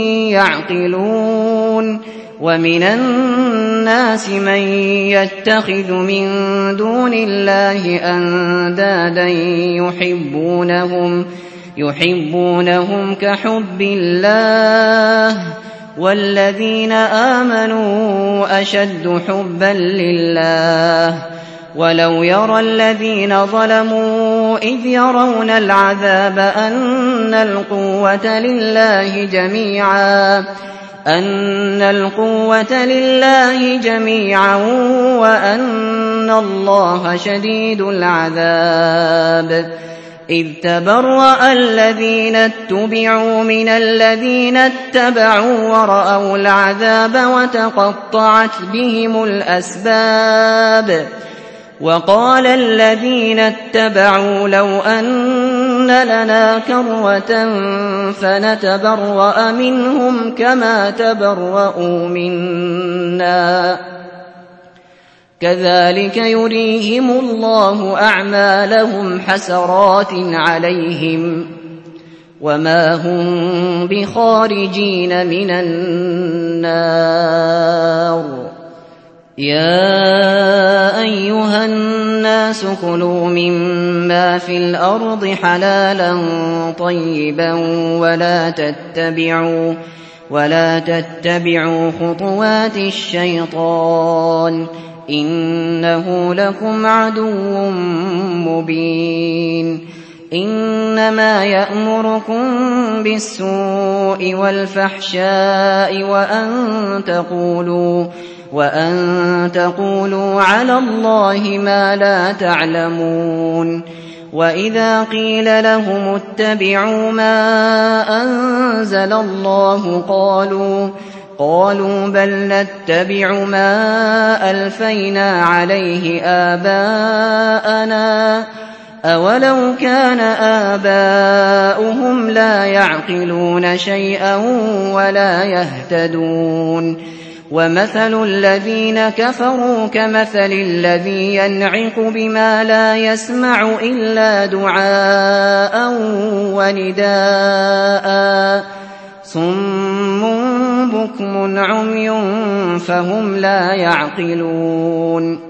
[SPEAKER 2] يعقلون ومن الناس من يتخذ من دون الله أندادا يحبونهم يحبونهم كحب الله والذين آمنوا أشد حبا لله ولو يرى الذين ظلموا إذ يرون العذاب أن القوة لله جميعا أن القوة لله جميعا وأن الله شديد العذاب إذ تبرأ الذين اتبعوا من الذين اتبعوا ورأوا العذاب وتقطعت بهم الأسباب وقال الذين اتبعوا لو أن لنا كرة فنتبرأ منهم كما تبرأوا منا كذلك يريهم الله أعمالهم حسرات عليهم وما هم بخارجين من النار يا أيها الناس كلوا مما في الأرض حلالا طيبا ولا تتبعوا ولا تتبعوا خطوات الشيطان إنه لكم عدو مبين إنما يأمركم بالسوء والفحشاء وأن تقولوا وأن تقولوا على الله ما لا تعلمون وإذا قيل لهم اتبعوا ما أنزل الله قالوا قالوا بل نتبع ما ألفينا عليه آباءنا أولو كان آباؤهم لا يعقلون شيئا ولا يهتدون ومثل الذين كفروا كمثل الذي ينعق بما لا يسمع إلا دعاء ونداء صم بكم عمي فهم لا يعقلون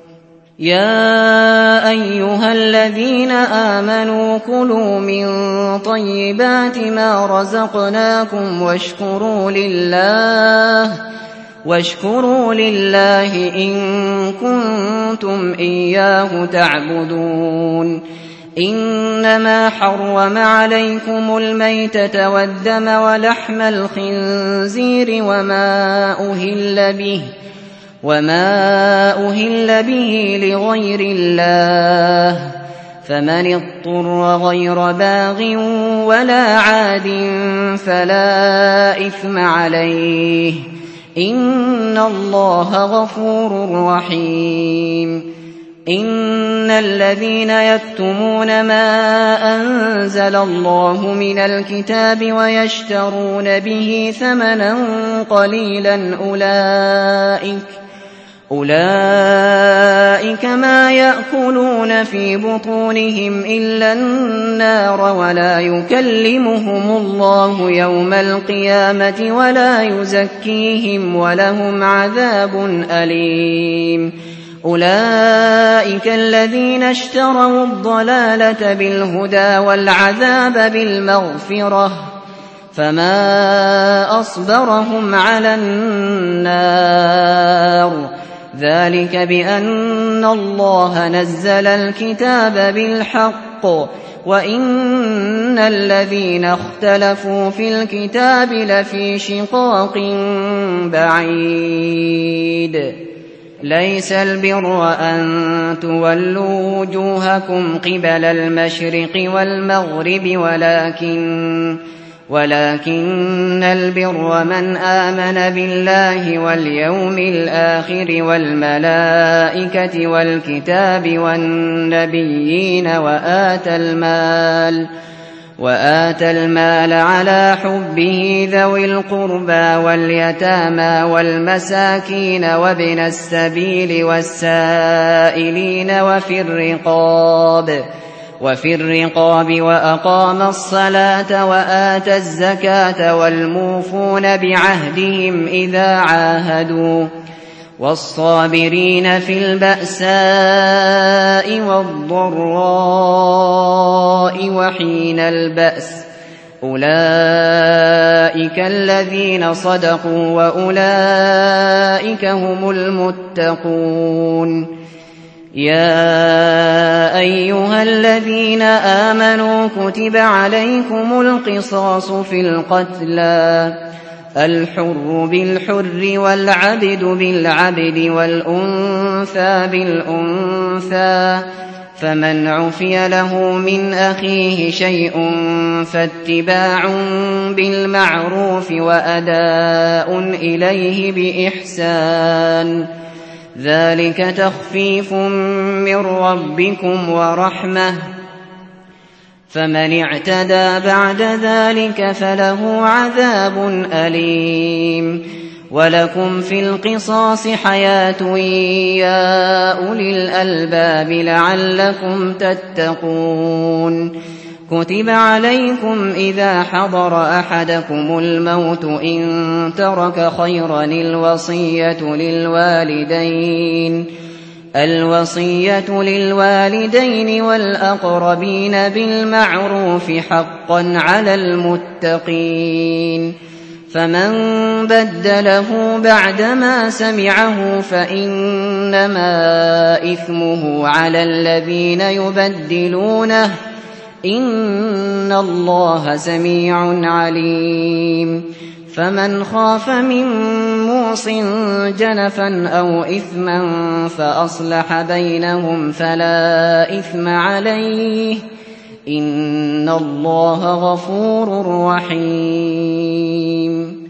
[SPEAKER 2] يا أيها الذين آمنوا كلوا من طيبات ما رزقناكم واشكروا لله واشكروا لله إن كنتم إياه تعبدون إنما حرم عليكم الميتة والدم ولحم الخنزير وما أهل به وما أهل به لغير الله فمن اضطر غير باغ ولا عاد فلا إثم عليه إن الله غفور رحيم إن الذين يكتمون ما أنزل الله من الكتاب ويشترون به ثمنا قليلا أولئك أولئك ما يأكلون في بطونهم إلا النار ولا يكلمهم الله يوم القيامة ولا يزكيهم ولهم عذاب أليم أولئك الذين اشتروا الضلالة بالهدى والعذاب بالمغفرة فما أصبرهم على النار ذلك بأن الله نزل الكتاب بالحق وإن الذين اختلفوا في الكتاب لفي شقاق بعيد ليس البر أن تولوا وجوهكم قبل المشرق والمغرب ولكن ولكن البر من آمن بالله واليوم الآخر والملائكة والكتاب والنبيين وآتى المال وآتى المال على حبه ذوي القربى واليتامى والمساكين وابن السبيل والسائلين وفي الرقاب وفي الرقاب وأقام الصلاة وآتى الزكاة والموفون بعهدهم إذا عاهدوا والصابرين في البأساء والضراء وحين البأس أولئك الذين صدقوا وأولئك هم المتقون يا أيها الذين آمنوا كتب عليكم القصاص في القتلى الحر بالحر والعبد بالعبد والأنثى بالأنثى فمن عفي له من أخيه شيء فاتباع بالمعروف وأداء إليه بإحسان ذلك تخفيف من ربكم ورحمة فمن اعتدى بعد ذلك فله عذاب أليم ولكم في القصاص حياة يا أولي الألباب لعلكم تتقون كتب عليكم إذا حضر أحدكم الموت إن ترك خيرا الوصية للوالدين الوصية للوالدين والأقربين بالمعروف حقا على المتقين فمن بدله بعدما سمعه فإنما إثمه على الذين يبدلونه إن الله سميع عليم فمن خاف من موص جنفا أو إثما فأصلح بينهم فلا إثم عليه إن الله غفور رحيم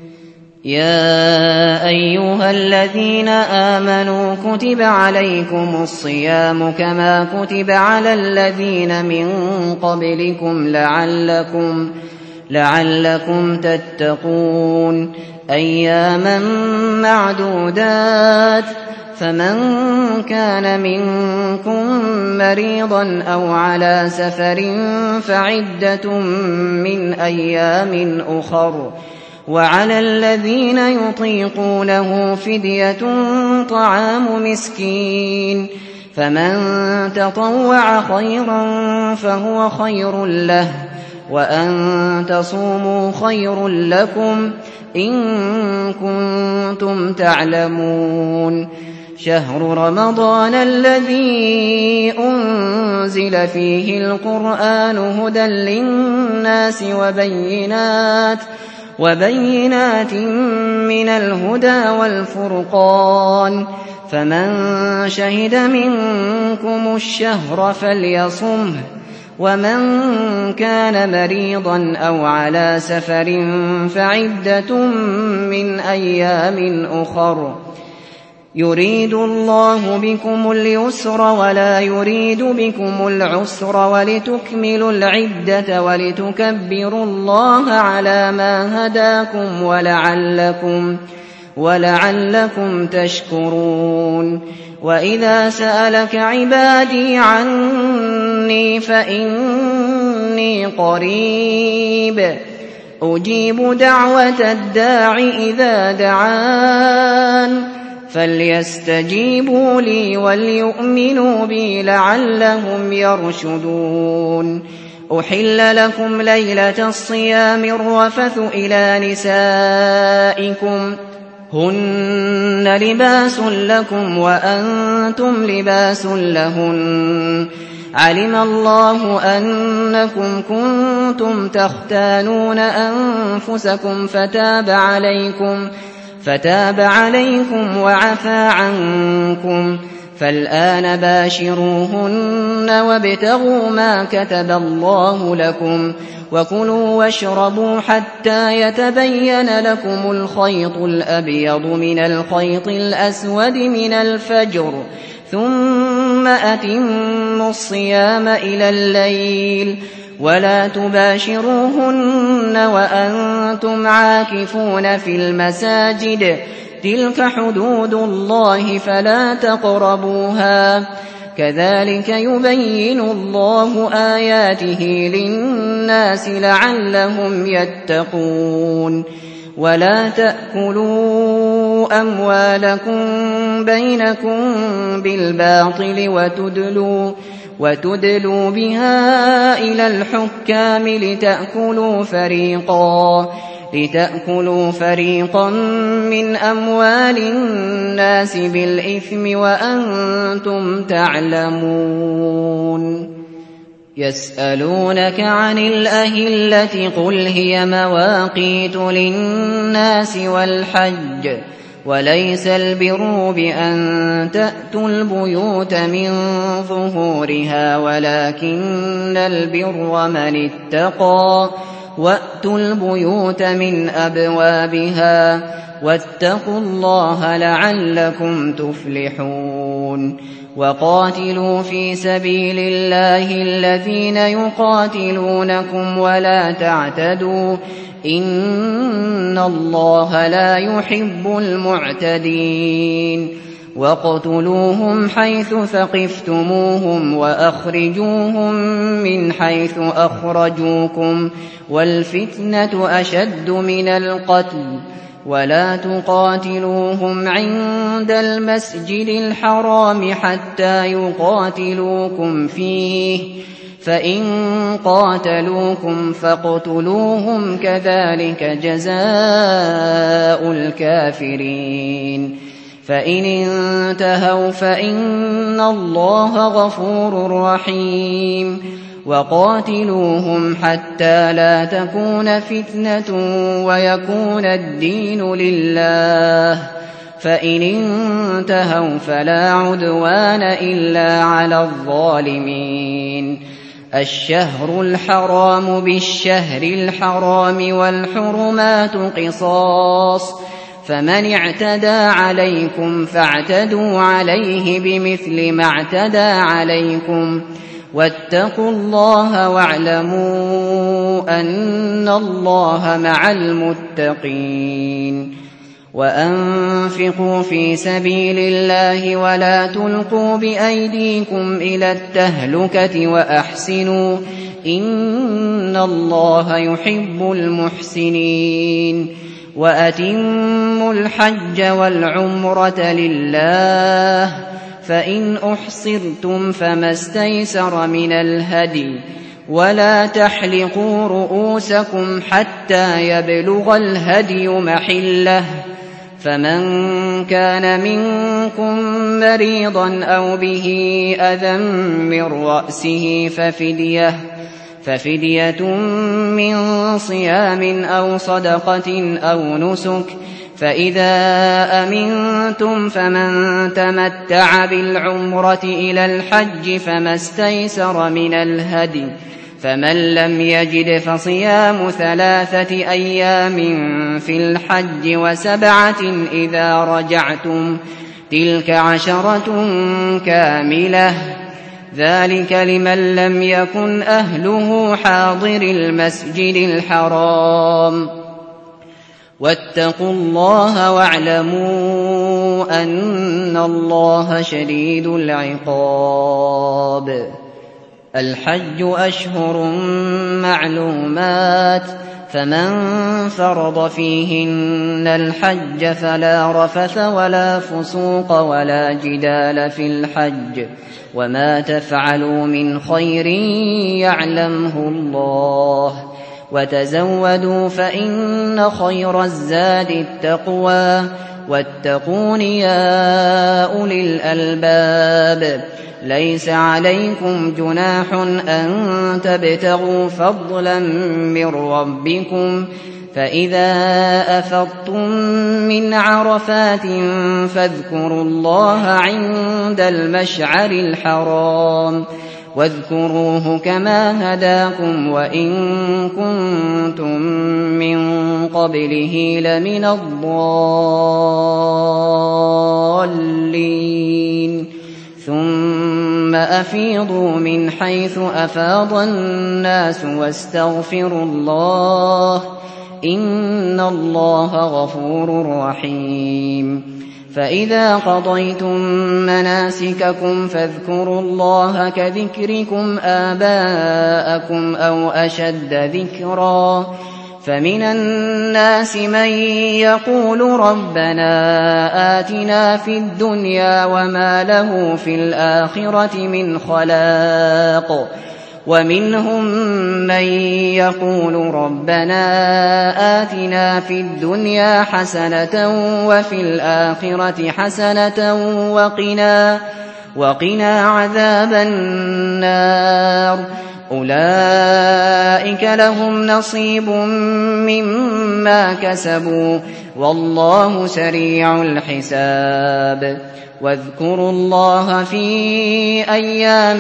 [SPEAKER 2] يا أيها الذين آمنوا كتب عليكم الصيام كما كتب على الذين من قبلكم لعلكم لعلكم تتقون أياما معدودات فمن كان منكم مريضا أو على سفر فعدة من أيام أخر وعلى الذين يطيقونه فدية طعام مسكين فمن تطوع خيرا فهو خير له وأن تصوموا خير لكم إن كنتم تعلمون شهر رمضان الذي أنزل فيه القرآن هدى للناس وبينات وبينات من الهدى والفرقان فمن شهد منكم الشهر فليصمه ومن كان مريضا أو على سفر فعدة من أيام أخر يريد الله بكم اليسر ولا يريد بكم العسر ولتكملوا العدة ولتكبروا الله على ما هداكم ولعلكم ولعلكم تشكرون وإذا سألك عبادي عني فإني قريب أجيب دعوة الداع إذا دعان فليستجيبوا لي وليؤمنوا بي لعلهم يرشدون أحل لكم ليلة الصيام الرفث إلى نسائكم هن لباس لكم وأنتم لباس لهن علم الله أنكم كنتم تختانون أنفسكم فتاب عليكم فتاب عليكم وعفى عنكم فالآن باشروهن وابتغوا ما كتب الله لكم وكلوا واشربوا حتى يتبين لكم الخيط الأبيض من الخيط الأسود من الفجر ثم أتموا الصيام إلى الليل ولا تباشروهن وأنتم عاكفون في المساجد تلك حدود الله فلا تقربوها كذلك يبين الله آياته للناس لعلهم يتقون ولا تأكلوا أموالكم بينكم بالباطل وتدلوا وتدلوا بها إلى الحكام لتأكلوا فريقا لتأكلوا فريقا من أموال الناس بالإثم وأنتم تعلمون يسألونك عن الأهلة قل هي مواقيت للناس والحج وليس البر بأن تأتوا البيوت من ظهورها ولكن البر من اتقى وأتوا البيوت من أبوابها واتقوا الله لعلكم تفلحون وقاتلوا في سبيل الله الذين يقاتلونكم ولا تعتدوا إن الله لا يحب المعتدين واقتلوهم حيث ثقفتموهم وأخرجوهم من حيث أخرجوكم والفتنة أشد من القتل ولا تقاتلوهم عند المسجد الحرام حتى يقاتلوكم فيه فإن قاتلوكم فاقتلوهم كذلك جزاء الكافرين فإن انتهوا فإن الله غفور رحيم وقاتلوهم حتى لا تكون فتنة ويكون الدين لله فإن انتهوا فلا عدوان إلا على الظالمين الشهر الحرام بالشهر الحرام والحرمات قصاص فمن اعتدى عليكم فاعتدوا عليه بمثل ما اعتدى عليكم واتقوا الله واعلموا أن الله مع المتقين وأنفقوا في سبيل الله ولا تلقوا بأيديكم إلى التهلكة وأحسنوا إن الله يحب المحسنين وأتموا الحج والعمرة لله فإن أحصرتم فما استيسر من الهدي ولا تحلقوا رؤوسكم حتى يبلغ الهدي محله فمن كان منكم مريضا أو به أذى من رأسه ففدية ففدية من صيام أو صدقة أو نسك فإذا أمنتم فمن تمتع بالعمرة إلى الحج فما استيسر من الهدي فمن لم يجد فصيام ثلاثة أيام في الحج وسبعة إذا رجعتم تلك عشرة كاملة ذلك لمن لم يكن أهله حاضر المسجد الحرام واتقوا الله واعلموا أن الله شديد العقاب الحج أشهر معلومات فمن فرض فيهن الحج فلا رفث ولا فسوق ولا جدال في الحج وما تفعلوا من خير يعلمه الله وتزودوا فإن خير الزاد التقوى واتقون يا أولي الألباب ليس عليكم جناح أن تبتغوا فضلا من ربكم فإذا أفضتم من عرفات فاذكروا الله عند المشعر الحرام واذكروه كما هداكم وإن كنتم من قبله لمن الضالين ثم أفيضوا من حيث أفاض الناس واستغفروا الله إن الله غفور رحيم فإذا قضيتم مناسككم فاذكروا الله كذكركم آباءكم أو أشد ذكرا فمن الناس من يقول ربنا آتنا في الدنيا وما له في الآخرة من خلاق ومنهم من يقول ربنا آتنا في الدنيا حسنة وفي الآخرة حسنة وقنا, وقنا عذاب النار أولئك لهم نصيب مما كسبوا والله سريع الحساب واذكروا الله في أيام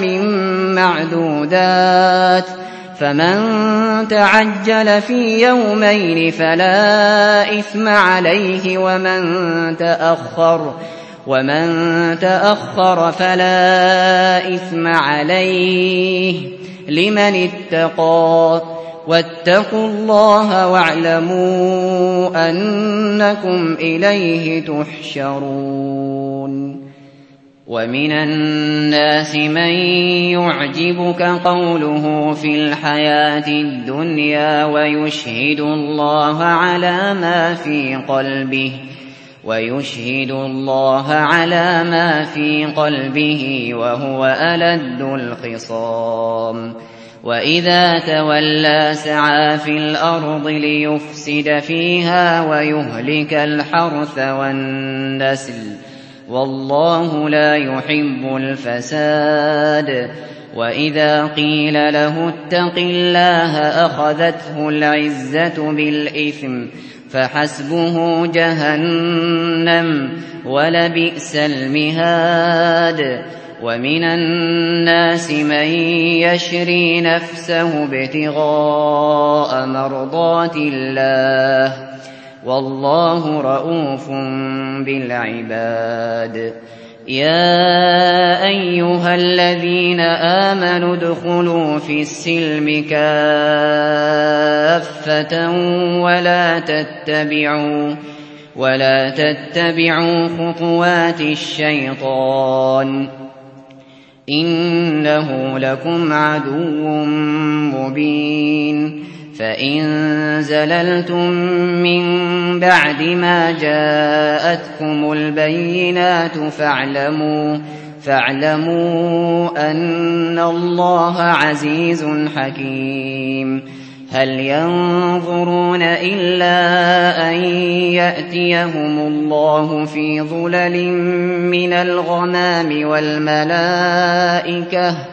[SPEAKER 2] معدودات فمن تعجل في يومين فلا إثم عليه ومن تأخر ومن تأخر فلا إثم عليه لمن اتقى واتقوا الله واعلموا أنكم إليه تحشرون ومن الناس من يعجبك قوله في الحياة الدنيا ويشهد الله على ما في قلبه ويشهد الله على ما في قلبه وهو ألد الخصام وإذا تولى سعى في الأرض ليفسد فيها ويهلك الحرث والنسل والله لا يحب الفساد. وإذا قيل له اتق الله أخذته العزة بالإثم فحسبه جهنم ولبئس المهاد. ومن الناس من يشري نفسه ابتغاء مرضات الله والله رءوف بالعباد. يا أيها الذين آمنوا ادخلوا في السلم كافة ولا تتبعوا ولا تتبعوا خطوات الشيطان إنه لكم عدو مبين. فإن زللتم من بعد ما جاءتكم البينات فاعلموا فاعلموا أن الله عزيز حكيم. هل ينظرون إلا أن يأتيهم الله في ظلل من الغمام والملائكة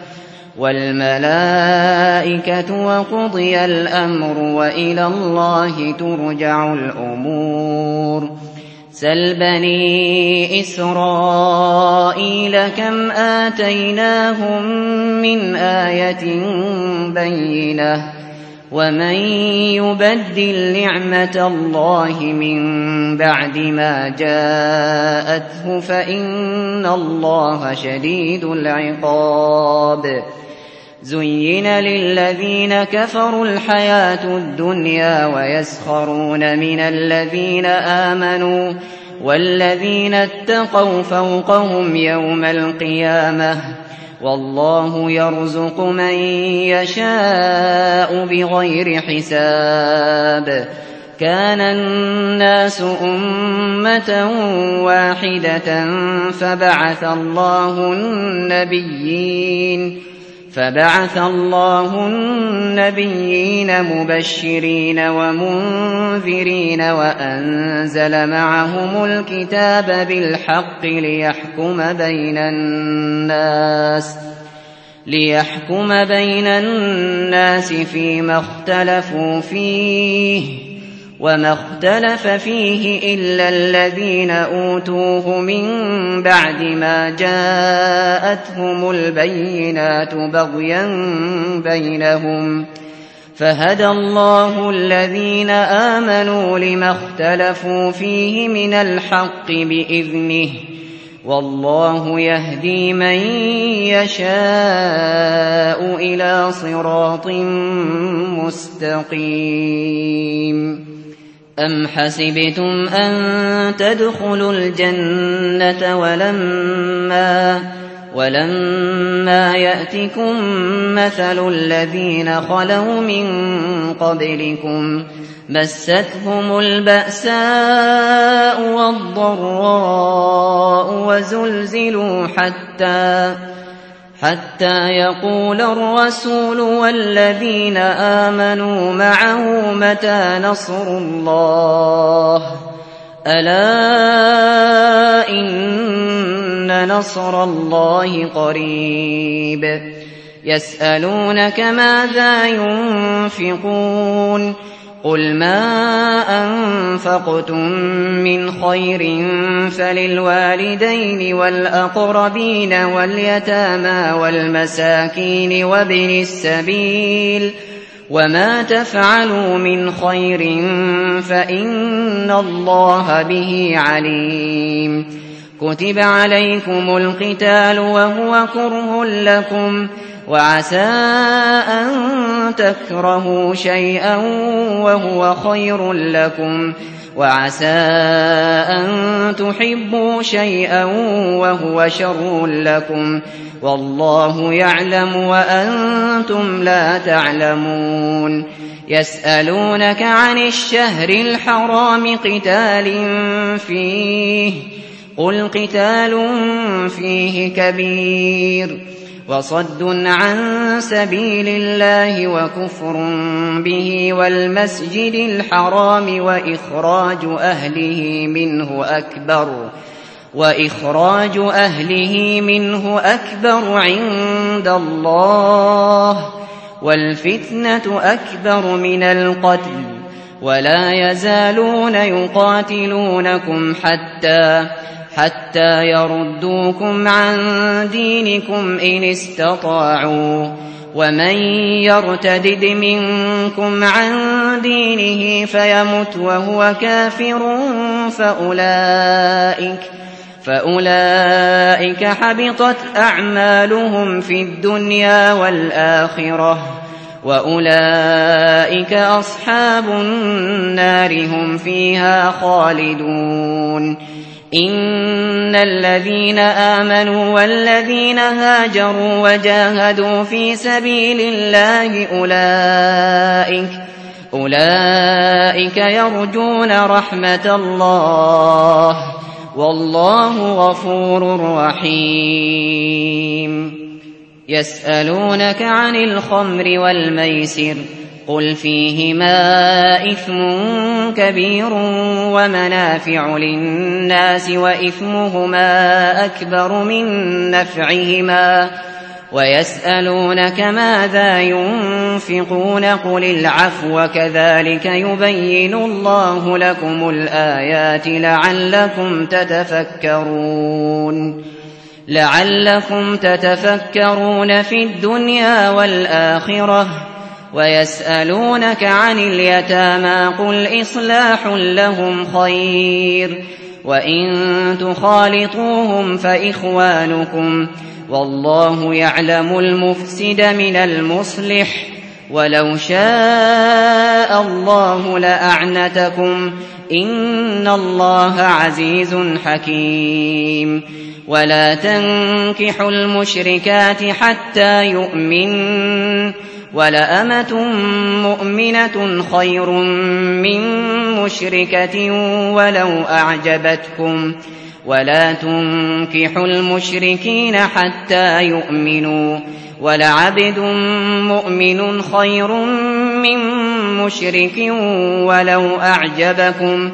[SPEAKER 2] والملائكة وقضي الأمر وإلى الله ترجع الأمور. سل بني إسرائيل كم آتيناهم من آية بينة ومن يبدل نعمة الله من بعد ما جاءته فإن الله شديد العقاب. زين للذين كفروا الحياة الدنيا ويسخرون من الذين آمنوا والذين اتقوا فوقهم يوم القيامة والله يرزق من يشاء بغير حساب. كان الناس أمة واحدة فبعث الله النبيين فبعث الله النبيين مبشرين ومنذرين وأنزل معهم الكتاب بالحق ليحكم بين الناس ليحكم بين الناس فيما اختلفوا فيه وما اختلف فيه إلا الذين أوتوه من بعد ما جاءتهم البينات بغيا بينهم فهدى الله الذين آمنوا لما اختلفوا فيه من الحق بإذنه والله يهدي من يشاء إلى صراط مستقيم. أم حسبتم أن تدخلوا الجنة ولما ولما يأتكم مثل الذين خلوا من قبلكم مستهم البأساء والضراء وزلزلوا حتى حتى يقول الرسول والذين آمنوا معه متى نصر الله ألا إن نصر الله قريب. يسألونك ماذا ينفقون قل ما أنفقتم من خير فللوالدين والأقربين واليتامى والمساكين وابن السبيل وما تفعلوا من خير فإن الله به عليم. كتب عليكم القتال وهو كره لكم وعسى أن تكرهوا شيئا وهو خير لكم وعسى أن تحبوا شيئا وهو شر لكم والله يعلم وأنتم لا تعلمون. يسألونك عن الشهر الحرام قتال فيه قل قتال فيه كبير وصد عن سبيل الله وكفر به والمسجد الحرام وإخراج أهله منه أكبر وإخراج أهله منه أكبر عند الله والفتنة أكبر من القتل ولا يزالون يقاتلونكم حتى حتى يردوكم عن دينكم إن استطاعوا ومن يرتدد منكم عن دينه فيمت وهو كافر فأولئك فأولئك حبطت أعمالهم في الدنيا والآخرة وأولئك أصحاب النار هم فيها خالدون إن الذين آمنوا والذين هاجروا وجاهدوا في سبيل الله أولئك أولئك يرجون رحمة الله والله غفور رحيم يسألونك عن الخمر والميسر قل فيهما إثم كبير ومنافع للناس وإثمهما أكبر من نفعهما ويسألونك ماذا ينفقون قل العفو كذلك يبين الله لكم الآيات لعلكم تتفكرون لعلكم تتفكرون في الدنيا والآخرة ويسألونك عن اليتامى قل إصلاح لهم خير وإن تخالطوهم فإخوانكم والله يعلم المفسد من المصلح ولو شاء الله لأعنتكم إن الله عزيز حكيم ولا تنكحوا المشركات حتى يؤمنوا ولأمة مؤمنة خير من مشركة ولو أعجبتكم ولا تنكحوا المشركين حتى يؤمنوا ولعبد مؤمن خير من مشرك ولو أعجبكم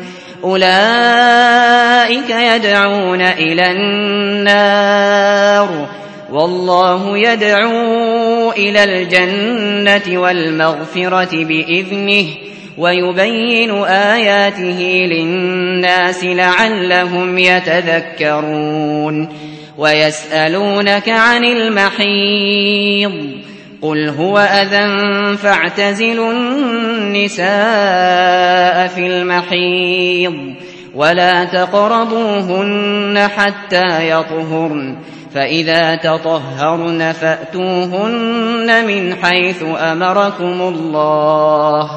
[SPEAKER 2] أولئك يدعون إلى النار والله يدعو إلى الجنة والمغفرة بإذنه ويبين آياته للناس لعلهم يتذكرون ويسألونك عن المحيض قل هو أذى فاعتزلوا النساء في المحيض ولا تقربوهن حتى يطهرن فإذا تطهرن فأتوهن من حيث أمركم الله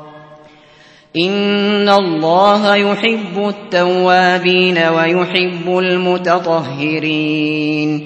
[SPEAKER 2] إن الله يحب التوابين ويحب المتطهرين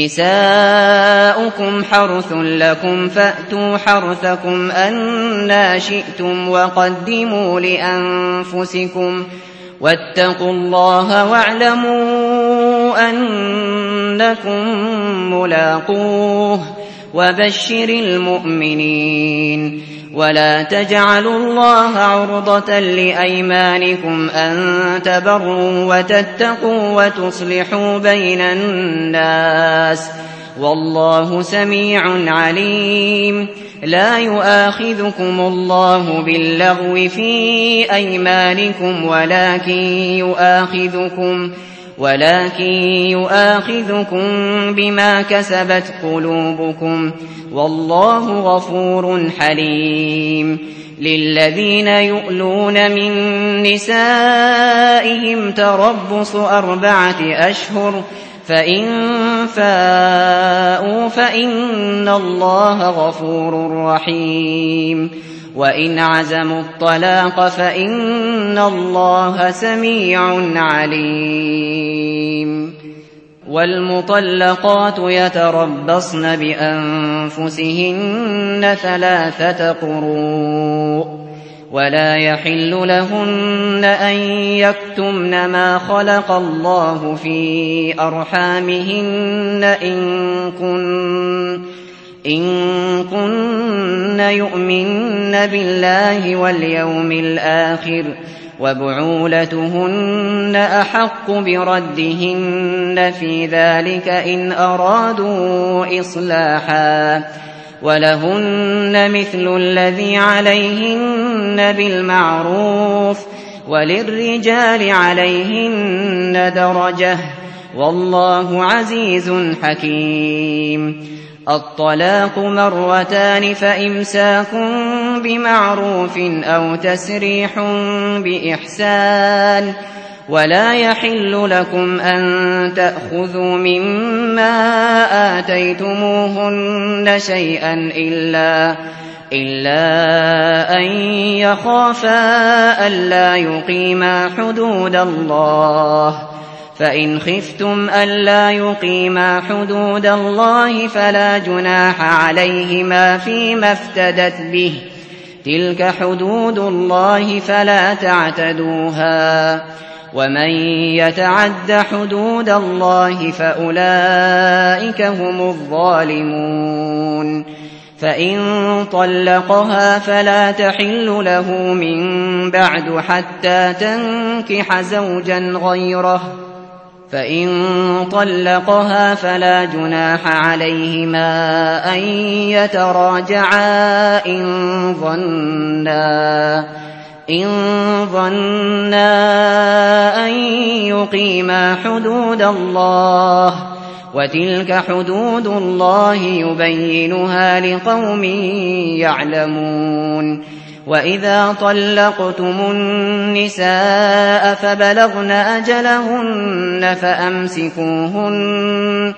[SPEAKER 2] نساؤكم حرث لكم فأتوا حرثكم أنى شئتم وقدموا لأنفسكم واتقوا الله واعلموا أنكم ملاقوه وبشر المؤمنين ولا تجعلوا الله عرضة لأيمانكم أن تبروا وتتقوا وتصلحوا بين الناس والله سميع عليم لا يؤاخذكم الله باللغو في أيمانكم ولكن يؤاخذكم ولكن يؤاخذكم بما كسبت قلوبكم والله غفور حليم للذين يؤلون من نسائهم تربص أربعة أشهر فإن فاءوا فإن الله غفور رحيم وإن عزموا الطلاق فإن الله سميع عليم والمطلقات يتربصن بأنفسهن ثلاثة قروء ولا يحل لهن أن يكتمن ما خلق الله في أرحامهن إن كن إن كن يؤمن بالله واليوم الآخر وبعولتهن أحق بردهن في ذلك إن أرادوا إصلاحا ولهن مثل الذي عليهن بالمعروف وللرجال عليهن درجة والله عزيز حكيم. الطلاق مرتان فإمساك بمعروف أو تسريح بإحسان ولا يحل لكم أن تأخذوا مما آتيتموهن شيئا إلا إلا أن يخافا ألا يقيما حدود الله فإن خفتم ألا يقيما حدود الله فلا جناح عليهما فيما افتدت به تلك حدود الله فلا تعتدوها ومن يتعد حدود الله فأولئك هم الظالمون. فإن طلقها فلا تحل له من بعد حتى تنكح زوجا غيره فإن طلقها فلا جناح عليهما أن يتراجعا إن ظنا إن ظنا أن يقيما حدود الله وتلك حدود الله يبينها لقوم يعلمون. وإذا طلقتم النساء فبلغن أجلهن فأمسكوهن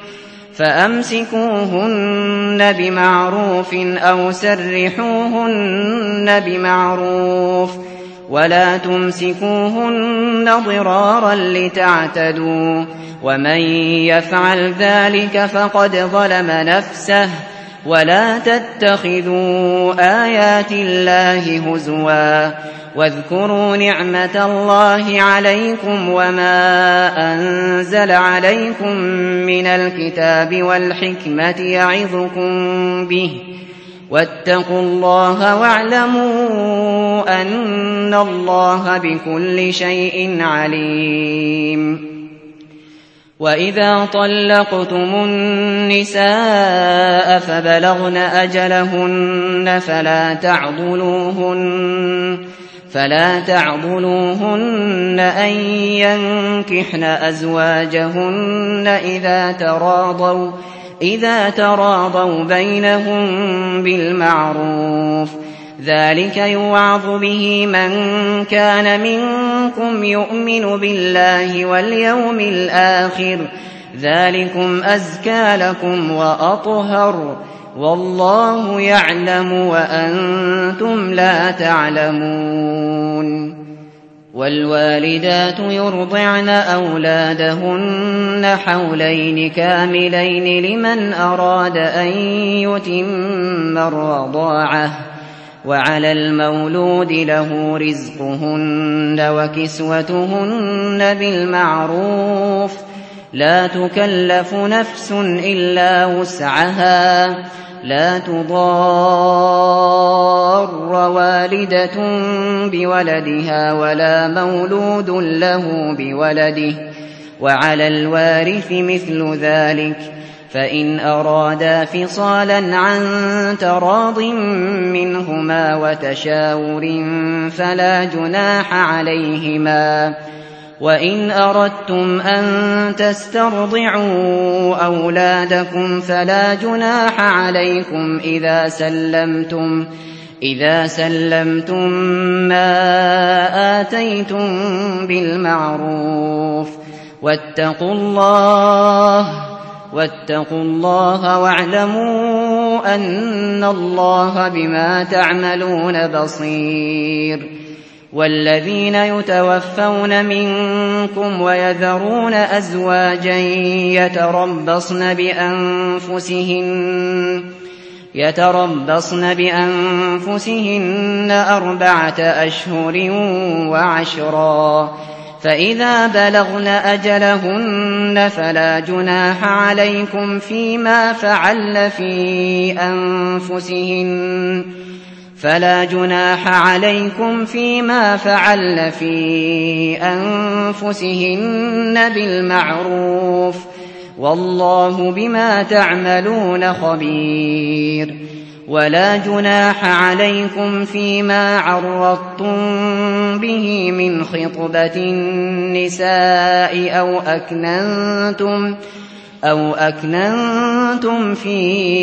[SPEAKER 2] فأمسكوهن بمعروف أو سرحوهن بمعروف ولا تمسكوهن ضرارا لتعتدوا ومن يفعل ذلك فقد ظلم نفسه ولا تتخذوا آيات الله هزوا واذكروا نعمة الله عليكم وما أنزل عليكم من الكتاب والحكمة يعظكم به واتقوا الله واعلموا أن الله بكل شيء عليم. وإذا طلقتم النساء فبلغن أجلهن فلا تعضلوهن فلا تعضلوهن أن ينكحن أزواجهن إذا تراضوا إذا تراضوا بينهم بالمعروف ذلك يوعظ به من كان منكم يؤمن بالله واليوم الآخر ذلكم أزكى لكم وأطهر والله يعلم وأنتم لا تعلمون. والوالدات يرضعن أولادهن حولين كاملين لمن أراد أن يتم الرضاعة وعلى المولود له رزقهن وكسوتهن بالمعروف لا تكلف نفس إلا وسعها لا تضار والدة بولدها ولا مولود له بولده وعلى الوارث مثل ذلك فإن أرادا فصالا عن تراض منهما وتشاور فلا جناح عليهما. وإن أردتم أن تسترضعوا أولادكم فلا جناح عليكم إذا سلمتم إذا سلمتم ما آتيتم بالمعروف واتقوا الله واتقوا الله واعلموا أن الله بما تعملون بصير. والذين يتوفون منكم ويذرون أزواجا يتربصن بأنفسهن يتربصن بأنفسهن أربعة أشهر وعشرا، فإذا بلغن أجلهن فلا جناح عليكم فيما فعلن في أنفسهن فلا جناح عليكم فيما فعلن في أنفسهن بالمعروف، والله بما تعملون خبير. ولا جناح عليكم فيما عرضتم به من خطبة النساء أو أكننتم أو أكننتم في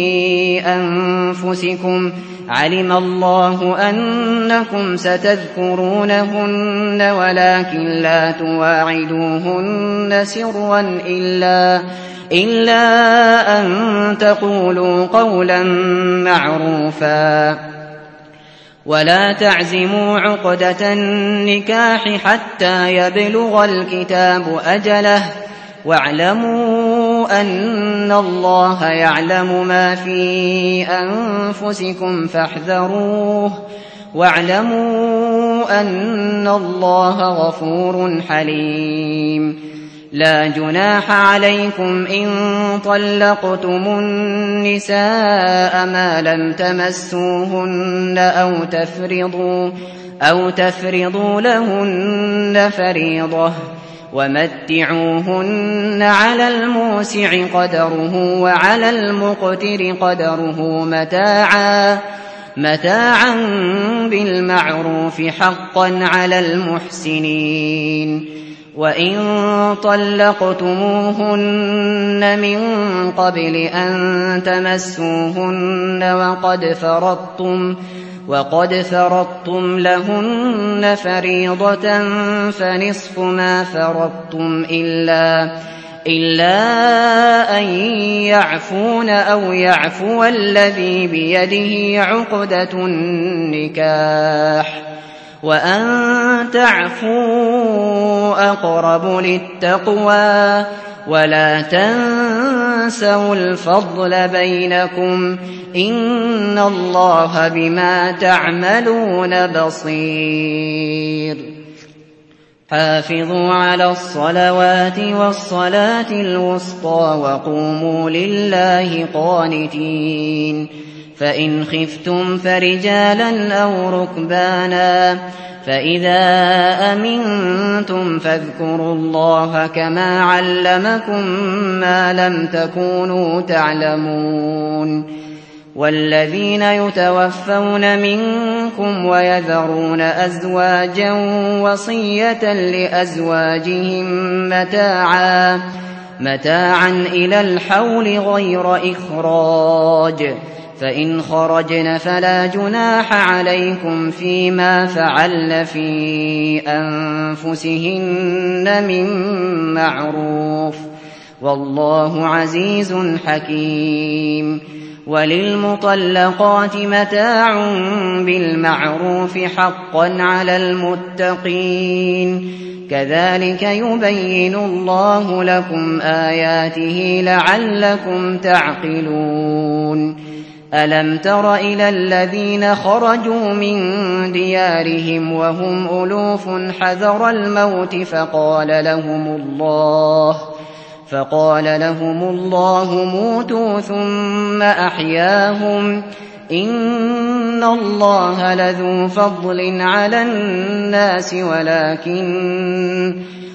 [SPEAKER 2] أنفسكم، علم الله أنكم ستذكرونهن ولكن لا تواعدوهن سرا إلا إلا أن تقولوا قولا معروفا، ولا تعزموا عقدة النكاح حتى يبلغ الكتاب أجله، واعلموا أن الله يعلم ما في أنفسكم فاحذروه، واعلموا أن الله غفور حليم. لا جناح عليكم إن طلقتم النساء ما لم تمسوهن أو تفرضوا, أو تفرضوا لهن فريضة، ومتعوهن على الموسع قدره وعلى المقتر قدره متاعا متاعا بالمعروف حقا على المحسنين. وإن طلقتموهن من قبل أن تمسوهن وقد فرضتم وقد فرضتم لهن فريضة فنصف ما فرضتم إلا إلا أن يعفون أو يعفو الذي بيده عقدة النكاح، وأن تعفوا أقرب للتقوى، ولا تنسوا الفضل بينكم، إن الله بما تعملون بصير. حافظوا على الصلوات والصلاة الوسطى وقوموا لله قانتين. فإن خفتم فرجالا أو ركبانا، فإذا أمنتم فاذكروا الله كما علمكم ما لم تكونوا تعلمون. والذين يتوفون منكم ويذرون أزواجا وصية لأزواجهم متاعا متاعا إلى الحول غير إخراج، فإن خرجن فلا جناح عليكم فيما فعلن في أنفسهن من معروف، والله عزيز حكيم. وللمطلقات متاع بالمعروف حقا على المتقين، كذلك يبين الله لكم آياته لعلكم تعقلون. ألم تر إلى الذين خرجوا من ديارهم وهم ألوف حذر الموت فقال لهم الله فقال لهم الله موتوا ثم أحياهم، إن الله لذو فضل على الناس ولكن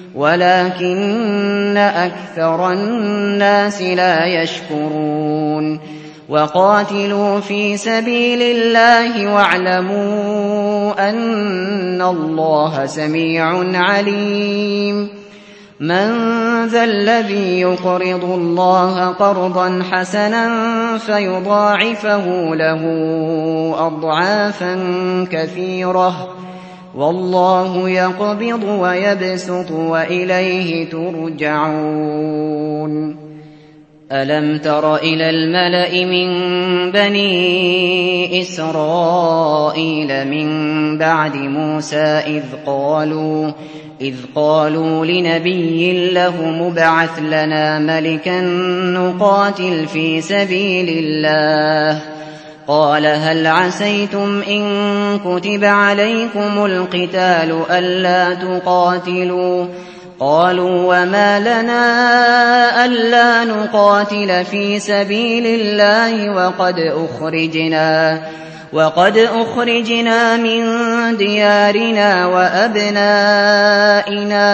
[SPEAKER 2] ولكن أكثر الناس لا يشكرون. وقاتلوا في سبيل الله واعلموا أن الله سميع عليم. من ذا الذي يقرض الله قرضا حسنا فيضاعفه له أضعافا كثيرة، والله يقبض ويبسط وإليه ترجعون. ألم تر إلى الملأ من بني إسرائيل من بعد موسى إذ قالوا إذ قالوا لنبي له مبعث لنا ملكا نقاتل في سبيل الله قال هل عسيتم إن كتب عليكم القتال ألا تقاتلوا قالوا وما لنا ألا نقاتل في سبيل الله وقد أخرجنا وقد أخرجنا من ديارنا وأبنائنا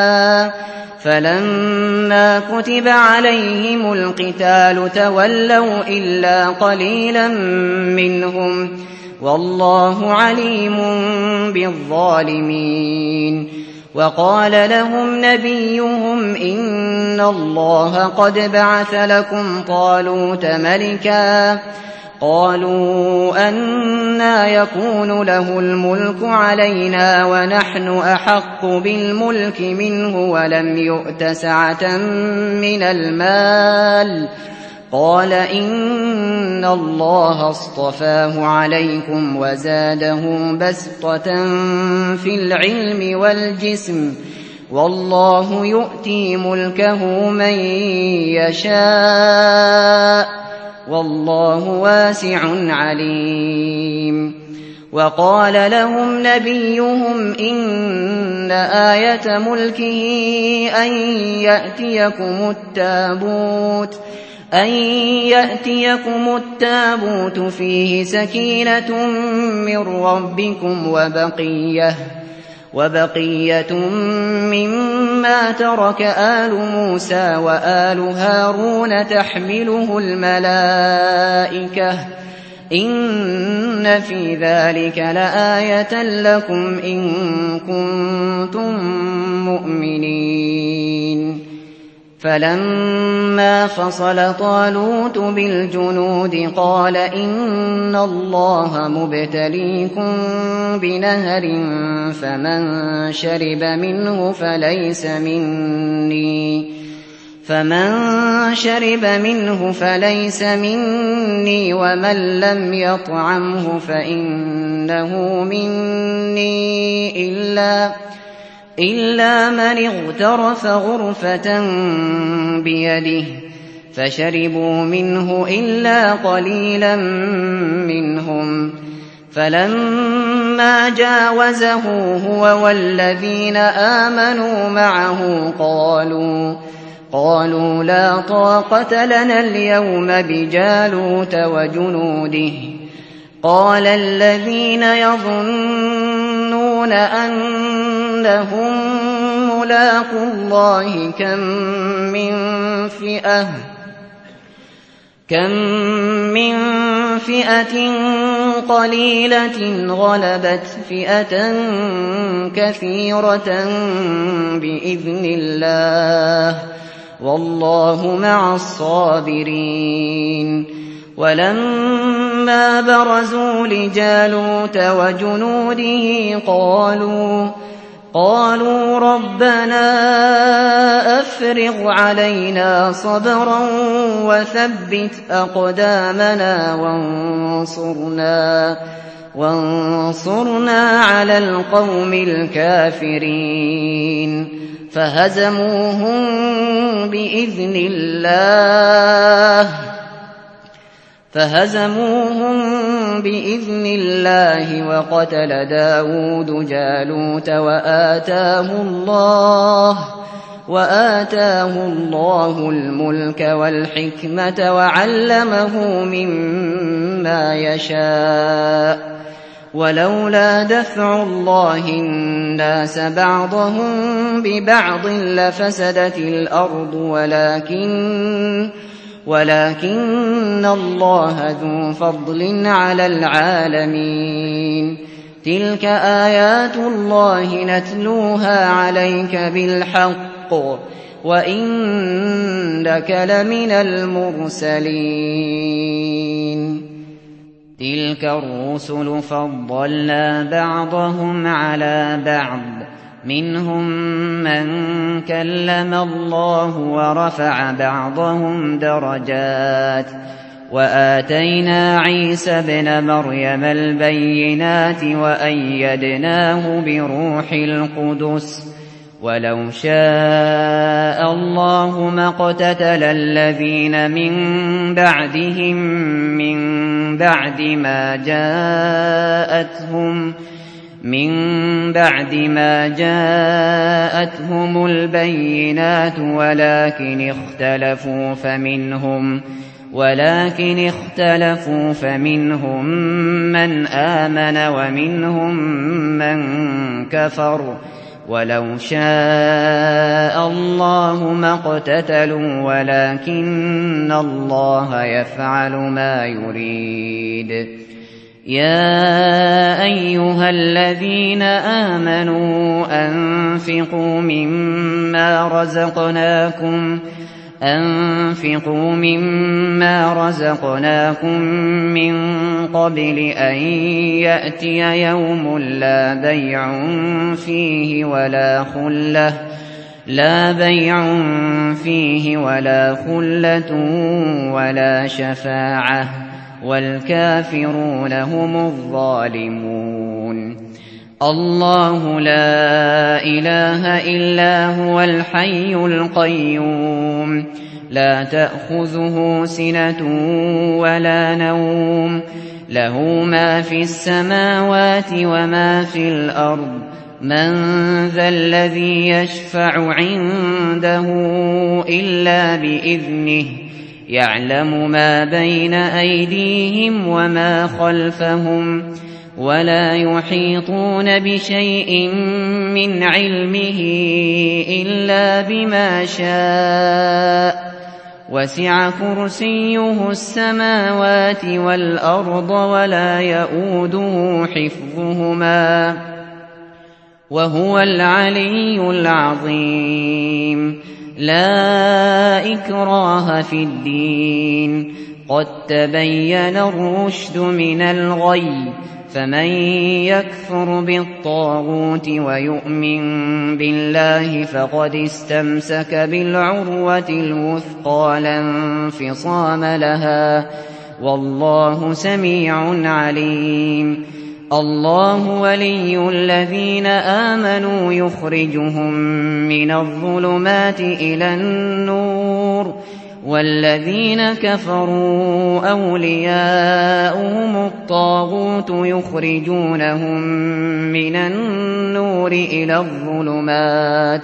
[SPEAKER 2] فلما كتب عليهم القتال تولوا إلا قليلا منهم والله عليم بالظالمين وقال لهم نبيهم إن الله قد بعث لكم طالوت ملكا قالوا أنى يكون له الملك علينا ونحن أحق بالملك منه ولم يؤت سعة من المال قال إن الله اصطفاه عليكم وزاده بسطة في العلم والجسم والله يؤتي ملكه من يشاء والله واسع عليم وقال لهم نبيهم إن آية ملكه أن يأتيكم التابوت أن يأتيكم التابوت فيه سكينة من ربكم وبقية وبقية مما ترك آل موسى وآل هارون تحمله الملائكة إن في ذلك لآية لكم إن كنتم مؤمنين فلما فصل طالوت بالجنود قال إن الله مبتليكم بنهر فمن شرب منه فليس مني فمن شرب منه فليس مني ومن لم يطعمه فإنه مني إلا إلا من اغترف غرفة بيده فشربوا منه إلا قليلا منهم فلما جاوزه هو والذين آمنوا معه قالوا قالوا لا طاقة لنا اليوم بجالوت وجنوده قال الذين يظنون أنهم ملاقو الله كم من فئة كم من فئة قليلة غلبت فئة كثيرة بإذن الله والله مع الصابرين ولما برزوا لجالوت وجنوده قالوا قالوا ربنا أفرغ علينا صبرا وثبت أقدامنا وانصرنا وانصرنا على القوم الكافرين فهزموهم بإذن الله فهزموهم بإذن الله وقتل داود جالوت وآتاه الله وآتاه الله الملك والحكمة وعلمه مما يشاء ولولا دفع الله الناس بعضهم ببعض لفسدت الأرض ولكن ولكن الله ذو فضل على العالمين تلك آيات الله نتلوها عليك بالحق وإنك لمن المرسلين تلك الرسل فضلنا بعضهم على بعض منهم من كلم الله ورفع بعضهم درجات وآتينا عيسى ابن مريم البينات وأيدناه بروح القدس ولو شاء الله ما اقتتل الذين من بعدهم من بعد ما جاءتهم من بعد ما جاءتهم البينات ولكن اختلفوا فمنهم ولكن اختلفوا فمنهم من آمن ومنهم من كفر ولو شاء الله ما اقتتلوا ولكن الله يفعل ما يريد. يا أيها الذين آمنوا أنفقوا مما رزقناكم أنفقوا مما رزقناكم من قبل أن يأتي يوم لا بيع فيه ولا خلة لا بيع فيه ولا خلة ولا شفاعة والكافرون هم الظالمون. الله لا إله إلا هو الحي القيوم لا تأخذه سنة ولا نوم له ما في السماوات وما في الأرض من ذا الذي يشفع عنده إلا بإذنه يعلم ما بين أيديهم وما خلفهم ولا يحيطون بشيء من علمه إلا بما شاء وسع كرسيه السماوات والأرض ولا يؤوده حفظهما وهو العلي العظيم. لا إكراه في الدين قد تبين الرشد من الغي فمن يكفر بالطاغوت ويؤمن بالله فقد استمسك بالعروة الوثقى لا انفصام لها والله سميع عليم. الله ولي الذين آمنوا يخرجهم من الظلمات إلى النور والذين كفروا أولياؤهم الطاغوت يخرجونهم من النور إلى الظلمات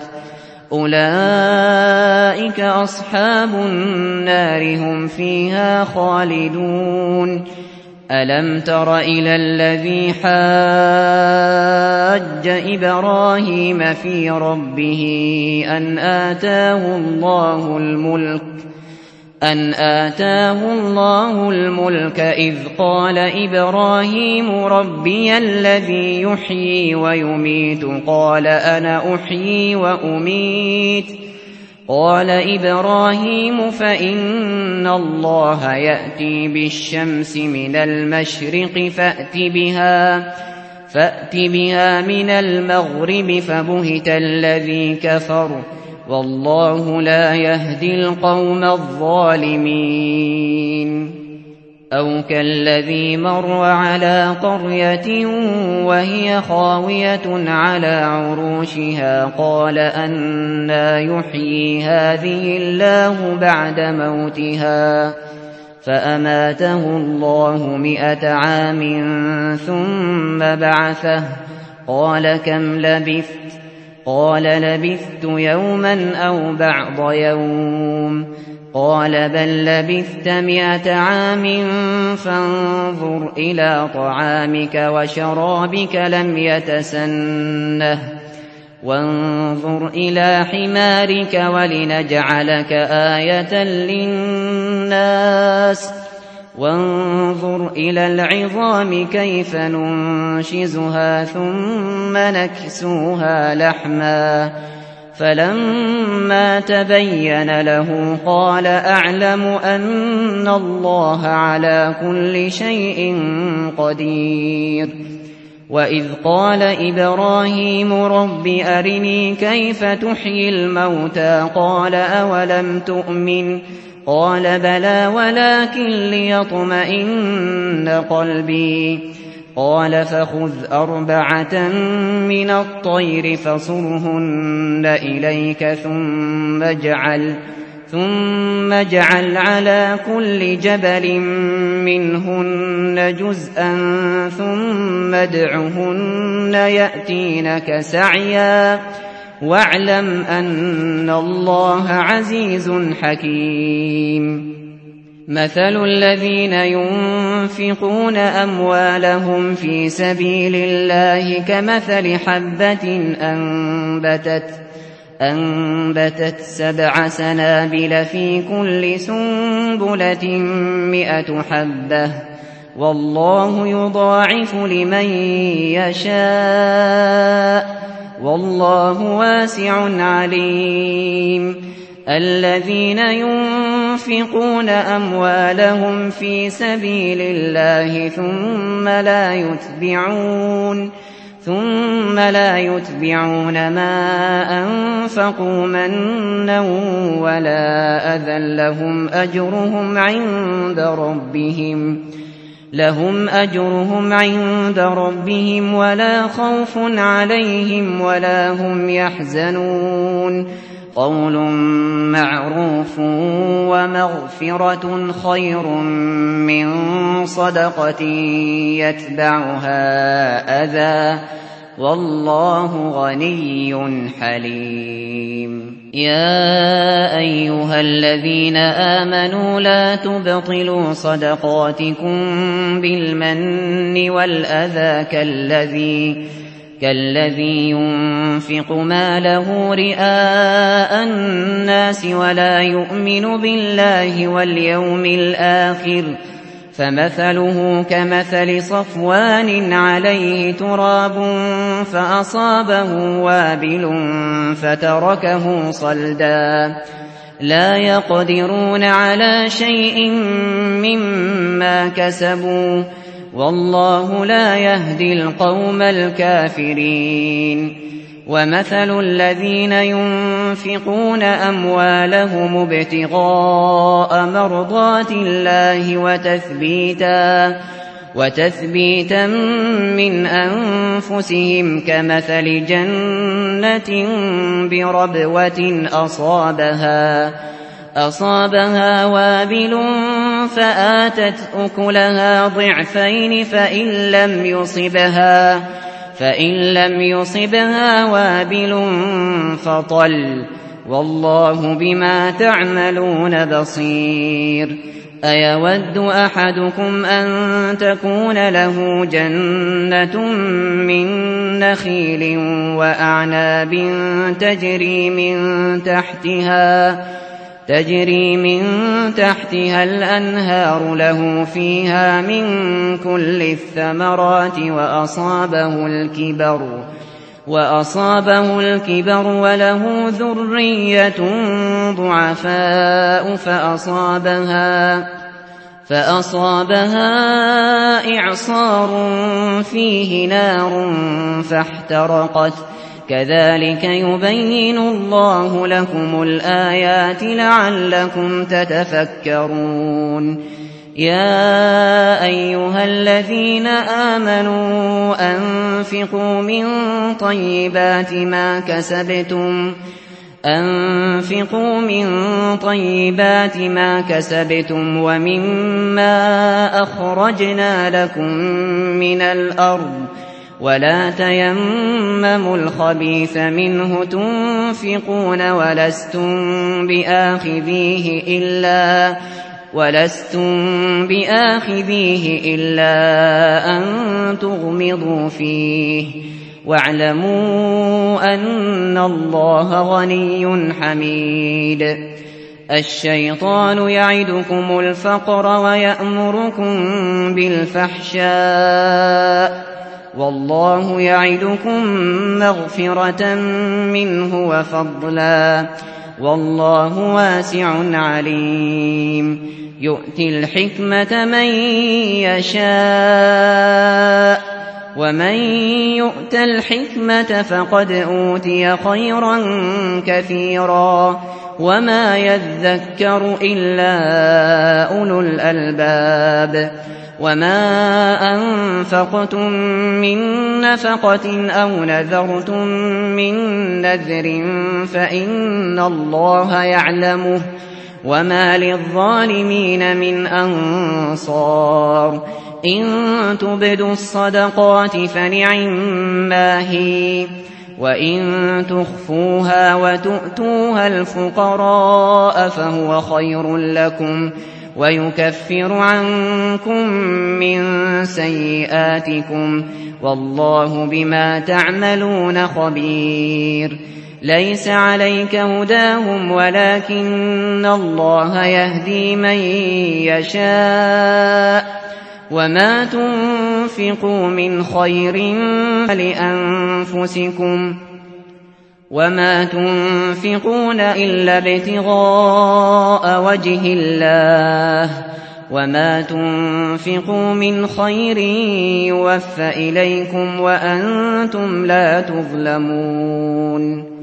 [SPEAKER 2] أولئك أصحاب النار هم فيها خالدون. ألم تر إلى الذي حاج إبراهيم في ربه أن آتاه الله الملك أن آتاه الله الملك إذ قال إبراهيم ربي الذي يحيي ويميت قال أنا أحيي وأميت قال إبراهيم فإن الله يأتي بالشمس من المشرق فأت بها فأت بها من المغرب فبهت الذي كفر والله لا يهدي القوم الظالمين. أو كالذي مر على قرية وهي خاوية على عروشها قال أنى يحيي هذه الله بعد موتها فأماته الله مئة عام ثم بعثه قال كم لبثت قال لبثت يوما أو بعض يوم قال بل لبثت مئة عام فانظر إلى طعامك وشرابك لم يتسنه وانظر إلى حمارك ولنجعلك آية للناس وانظر إلى العظام كيف ننشزها ثم نكسوها لحما فلما تبين له قال أعلم أن الله على كل شيء قدير. وإذ قال إبراهيم رب أرني كيف تحيي الموتى قال أولم تؤمن قال بلى ولكن ليطمئن قلبي قال فخذ أربعة من الطير فصرهن إليك ثم اجعل ثم اجعل على كل جبل منهن جزءا ثم ادعهن يأتينك سعيا واعلم أن الله عزيز حكيم. مثل الذين ينفقون أموالهم في سبيل الله كمثل حبة أنبتت أنبتت سبع سنابل في كل سنبلة مئة حبة والله يضاعف لمن يشاء والله واسع عليم. الذين ينفقون أموالهم في سبيل الله ثم لا يتبعون ثم لا يتبعون ما أنفقوا منا ولا أذى لهم أجرهم عند ربهم لهم أجرهم عند ربهم ولا خوف عليهم ولا هم يحزنون. قول معروف ومغفرة خير من صدقة يتبعها أذى والله غني حليم. يا أيها الذين آمنوا لا تبطلوا صدقاتكم بالمن والأذى كالذي كالذي ينفق ماله رئاء الناس ولا يؤمن بالله واليوم الآخر فمثله كمثل صفوان عليه تراب فأصابه وابل فتركه صلدا لا يقدرون على شيء مما كسبوا والله لا يهدي القوم الكافرين. ومثل الذين ينفقون أموالهم ابتغاء مرضات الله وتثبيتا وتثبيتا من أنفسهم كمثل جنة بربوة أصابها أصابها وابل فآتت أكلها ضعفين فإن لم يصبها فإن لم يصبها وابل فطل والله بما تعملون بصير. أيود أحدكم أن تكون له جنة من نخيل وأعناب تجري من تحتها تجري من تحتها الأنهار له فيها من كل الثمرات وأصابه الكبر وأصابه الكبر وله ذرية ضعفاء فأصابها فأصابها إعصار فيه نار فاحترقت كذلك يبين الله لكم الآيات لعلكم تتفكرون. يا أيها الذين آمنوا أنفقوا من طيبات ما كسبتم أنفقوا من طيبات ما كسبتم ومما أخرجنا لكم من الأرض ولا تيمموا الخبيث منه تنفقون ولستم بآخذيه إلا ولستم بآخذيه إلا أن تغمضوا فيه واعلموا أن الله غني حميد. الشيطان يعدكم الفقر ويأمركم بالفحشاء والله يعدكم مغفرة منه وفضلا والله واسع عليم. يؤتي الحكمة من يشاء ومن يؤت الحكمة فقد أوتي خيرا كثيرا وما يذكر إلا أولو الألباب. وما أنفقتم من نفقة أو نذرتم من نذر فإن الله يعلمه وما للظالمين من أنصار إن تبدوا الصدقات فنعما هي وإن تخفوها وتؤتوها الفقراء فهو خير لكم ويكفر عنكم من سيئاتكم والله بما تعملون خبير ليس عليك هداهم ولكن الله يهدي من يشاء وما تنفقوا من خير فلأنفسكم وما تنفقون إلا ابتغاء وجه الله وما تنفقوا من خير يوفى إليكم وأنتم لا تظلمون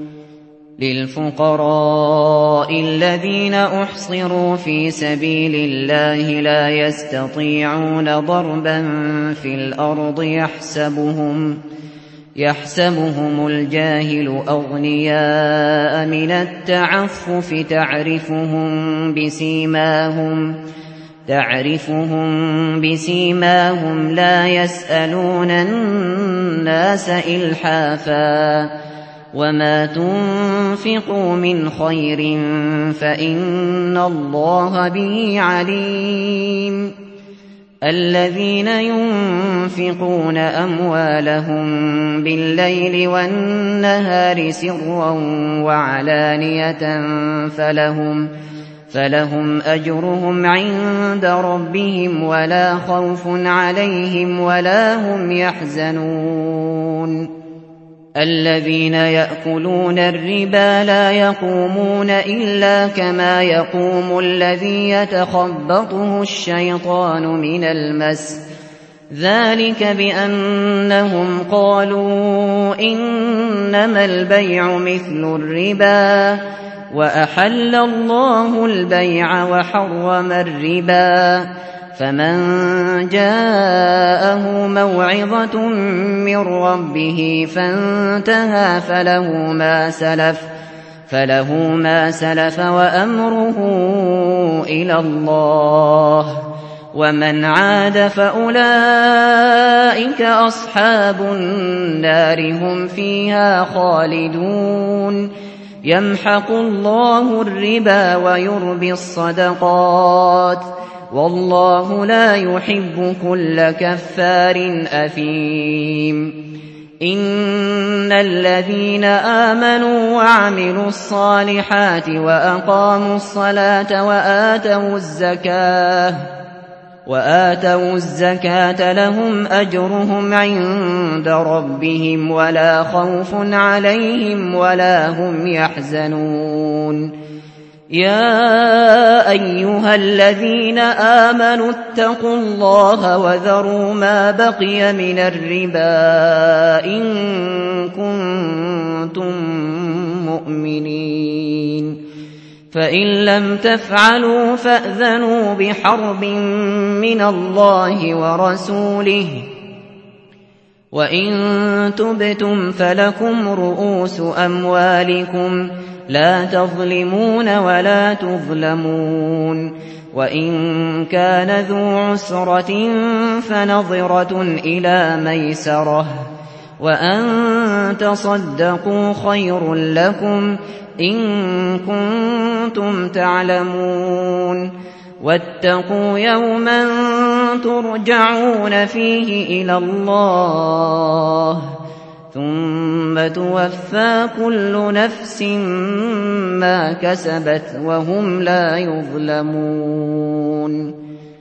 [SPEAKER 2] للفقراء الذين أحصروا في سبيل الله لا يستطيعون ضربا في الأرض يحسبهم يحسبهم الجاهل أغنياء من التعفف تعرفهم بسيماهم تعرفهم بسيماهم لا يسألون الناس إلحافا وما تنفقوا من خير فإن الله به عليم الذين ينفقون أموالهم بالليل والنهار سرا وعلانية فلهم فلهم أجرهم عند ربهم ولا خوف عليهم ولا هم يحزنون الذين يأكلون الربا لا يقومون إلا كما يقوم الذي يتخبطه الشيطان من المس ذلك بأنهم قالوا إنما البيع مثل الربا وأحل الله البيع وحرم الربا فمن جاءه موعظة من ربه فانتهى فله ما سلف فله ما سلف وأمره إلى الله ومن عاد فأولئك أصحاب النار هم فيها خالدون يمحق الله الربا ويربي الصدقات والله لا يحب كل كفار أثيم إن الذين آمنوا وعملوا الصالحات وأقاموا الصلاة وآتوا الزكاة وآتوا الزكاة لهم أجرهم عند ربهم ولا خوف عليهم ولا هم يحزنون يا أيها الذين آمنوا اتقوا الله وذروا ما بقي من الربا إن كنتم مؤمنين فإن لم تفعلوا فأذنوا بحرب من الله ورسوله وإن تبتم فلكم رؤوس أموالكم لا تظلمون ولا تظلمون وإن كان ذو عسرة فنظرة إلى ميسرة وأن تصدقوا خير لكم إن كنتم تعلمون واتقوا يوما ترجعون فيه إلى الله ثم توفى كل نفس ما كسبت وهم لا يظلمون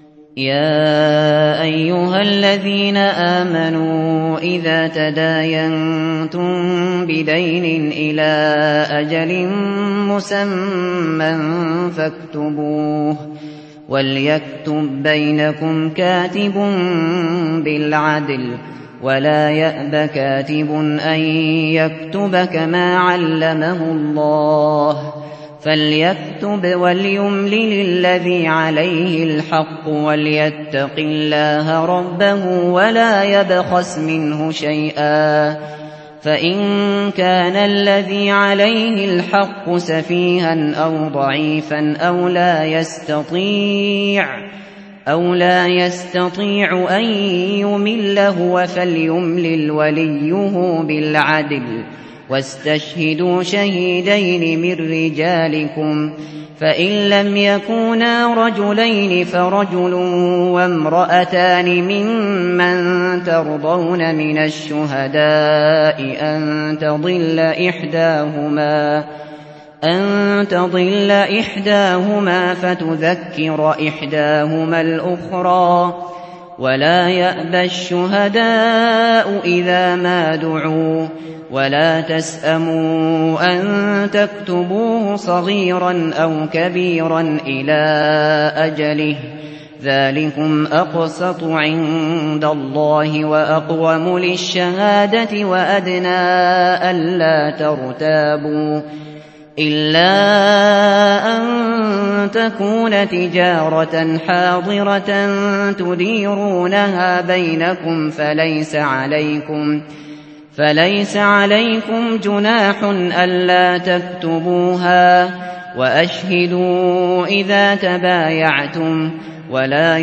[SPEAKER 2] يا أيها الذين آمنوا إذا تداينتم بدين إلى أجل مسمى فاكتبوه وليكتب بينكم كاتب بالعدل ولا يأب كاتب أن يكتب كما علمه الله فليكتب وليملل الذي عليه الحق وليتق الله ربه ولا يبخس منه شيئا فإن كان الذي عليه الحق سفيها أو ضعيفا أو لا يستطيع أو لا يستطيع أن يمل هو فليملل وليه بالعدل واستشهدوا شهيدين من رجالكم فإن لم يكونا رجلين فرجل وامرأتان ممن ترضون من الشهداء أن تضل إحداهما أن تضل إحداهما فتذكر إحداهما الأخرى ولا يأبى الشهداء إذا ما دعوا ولا تسأموا أن تكتبوه صغيرا أو كبيرا إلى أجله ذلكم أقسط عند الله وأقوم للشهادة وأدنى ألا ترتابوا إلا أن تكون تجارة حاضرة تديرونها بينكم فليس عليكم فليس عليكم جناح ألا تكتبوها وأشهدوا إذا تبايعتم ولا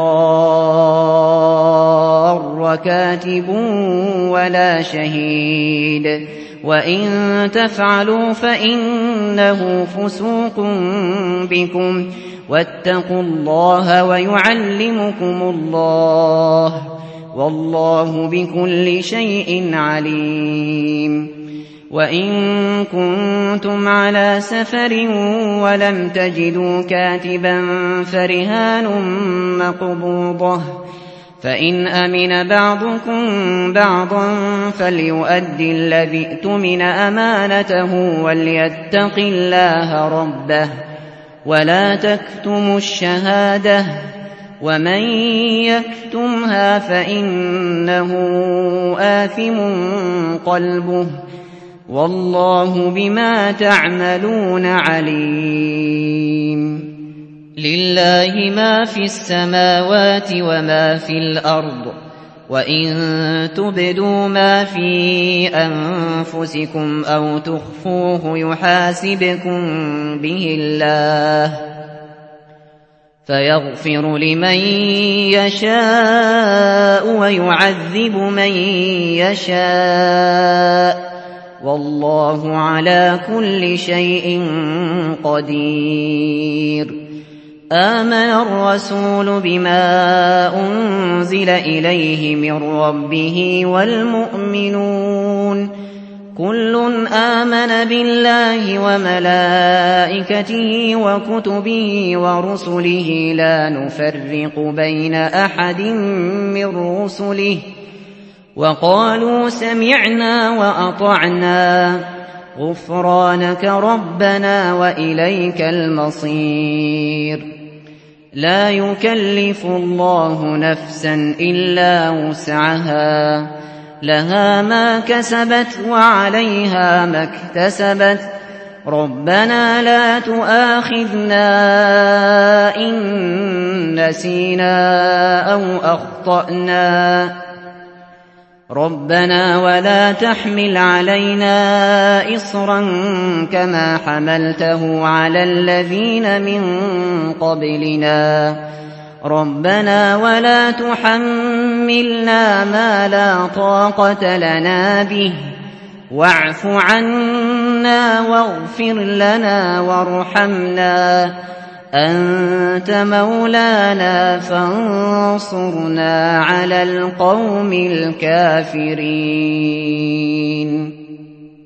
[SPEAKER 2] يضار كاتب ولا شهيد وإن تفعلوا فإنه فسوق بكم واتقوا الله ويعلمكم الله والله بكل شيء عليم وإن كنتم على سفر ولم تجدوا كاتبا فرهان مقبوضة فإن أمن بعضكم بعضا فليؤدي الذي اؤتمن أمانته وليتق الله ربه ولا تكتموا الشهادة ومن يكتمها فإنه آثم قلبه والله بما تعملون عليم لله ما في السماوات وما في الأرض وإن تبدوا ما في أنفسكم أو تخفوه يحاسبكم به الله فيغفر لمن يشاء ويعذب من يشاء والله على كل شيء قدير آمن الرسول بما أنزل إليه من ربه والمؤمنون كل آمن بالله وملائكته وكتبه ورسله لا نفرق بين أحد من رسله وقالوا سمعنا وأطعنا غفرانك ربنا وإليك المصير لا يكلف الله نفسا إلا وسعها لها ما كسبت وعليها ما اكتسبت ربنا لا تؤاخذنا إن نسينا أو أخطأنا ربنا ولا تحمل علينا إصرا كما حملته على الذين من قبلنا ربنا ولا تحملنا ما لا طاقة لنا به واعف عنا واغفر لنا وارحمنا أنت مولانا فانصرنا على القوم الكافرين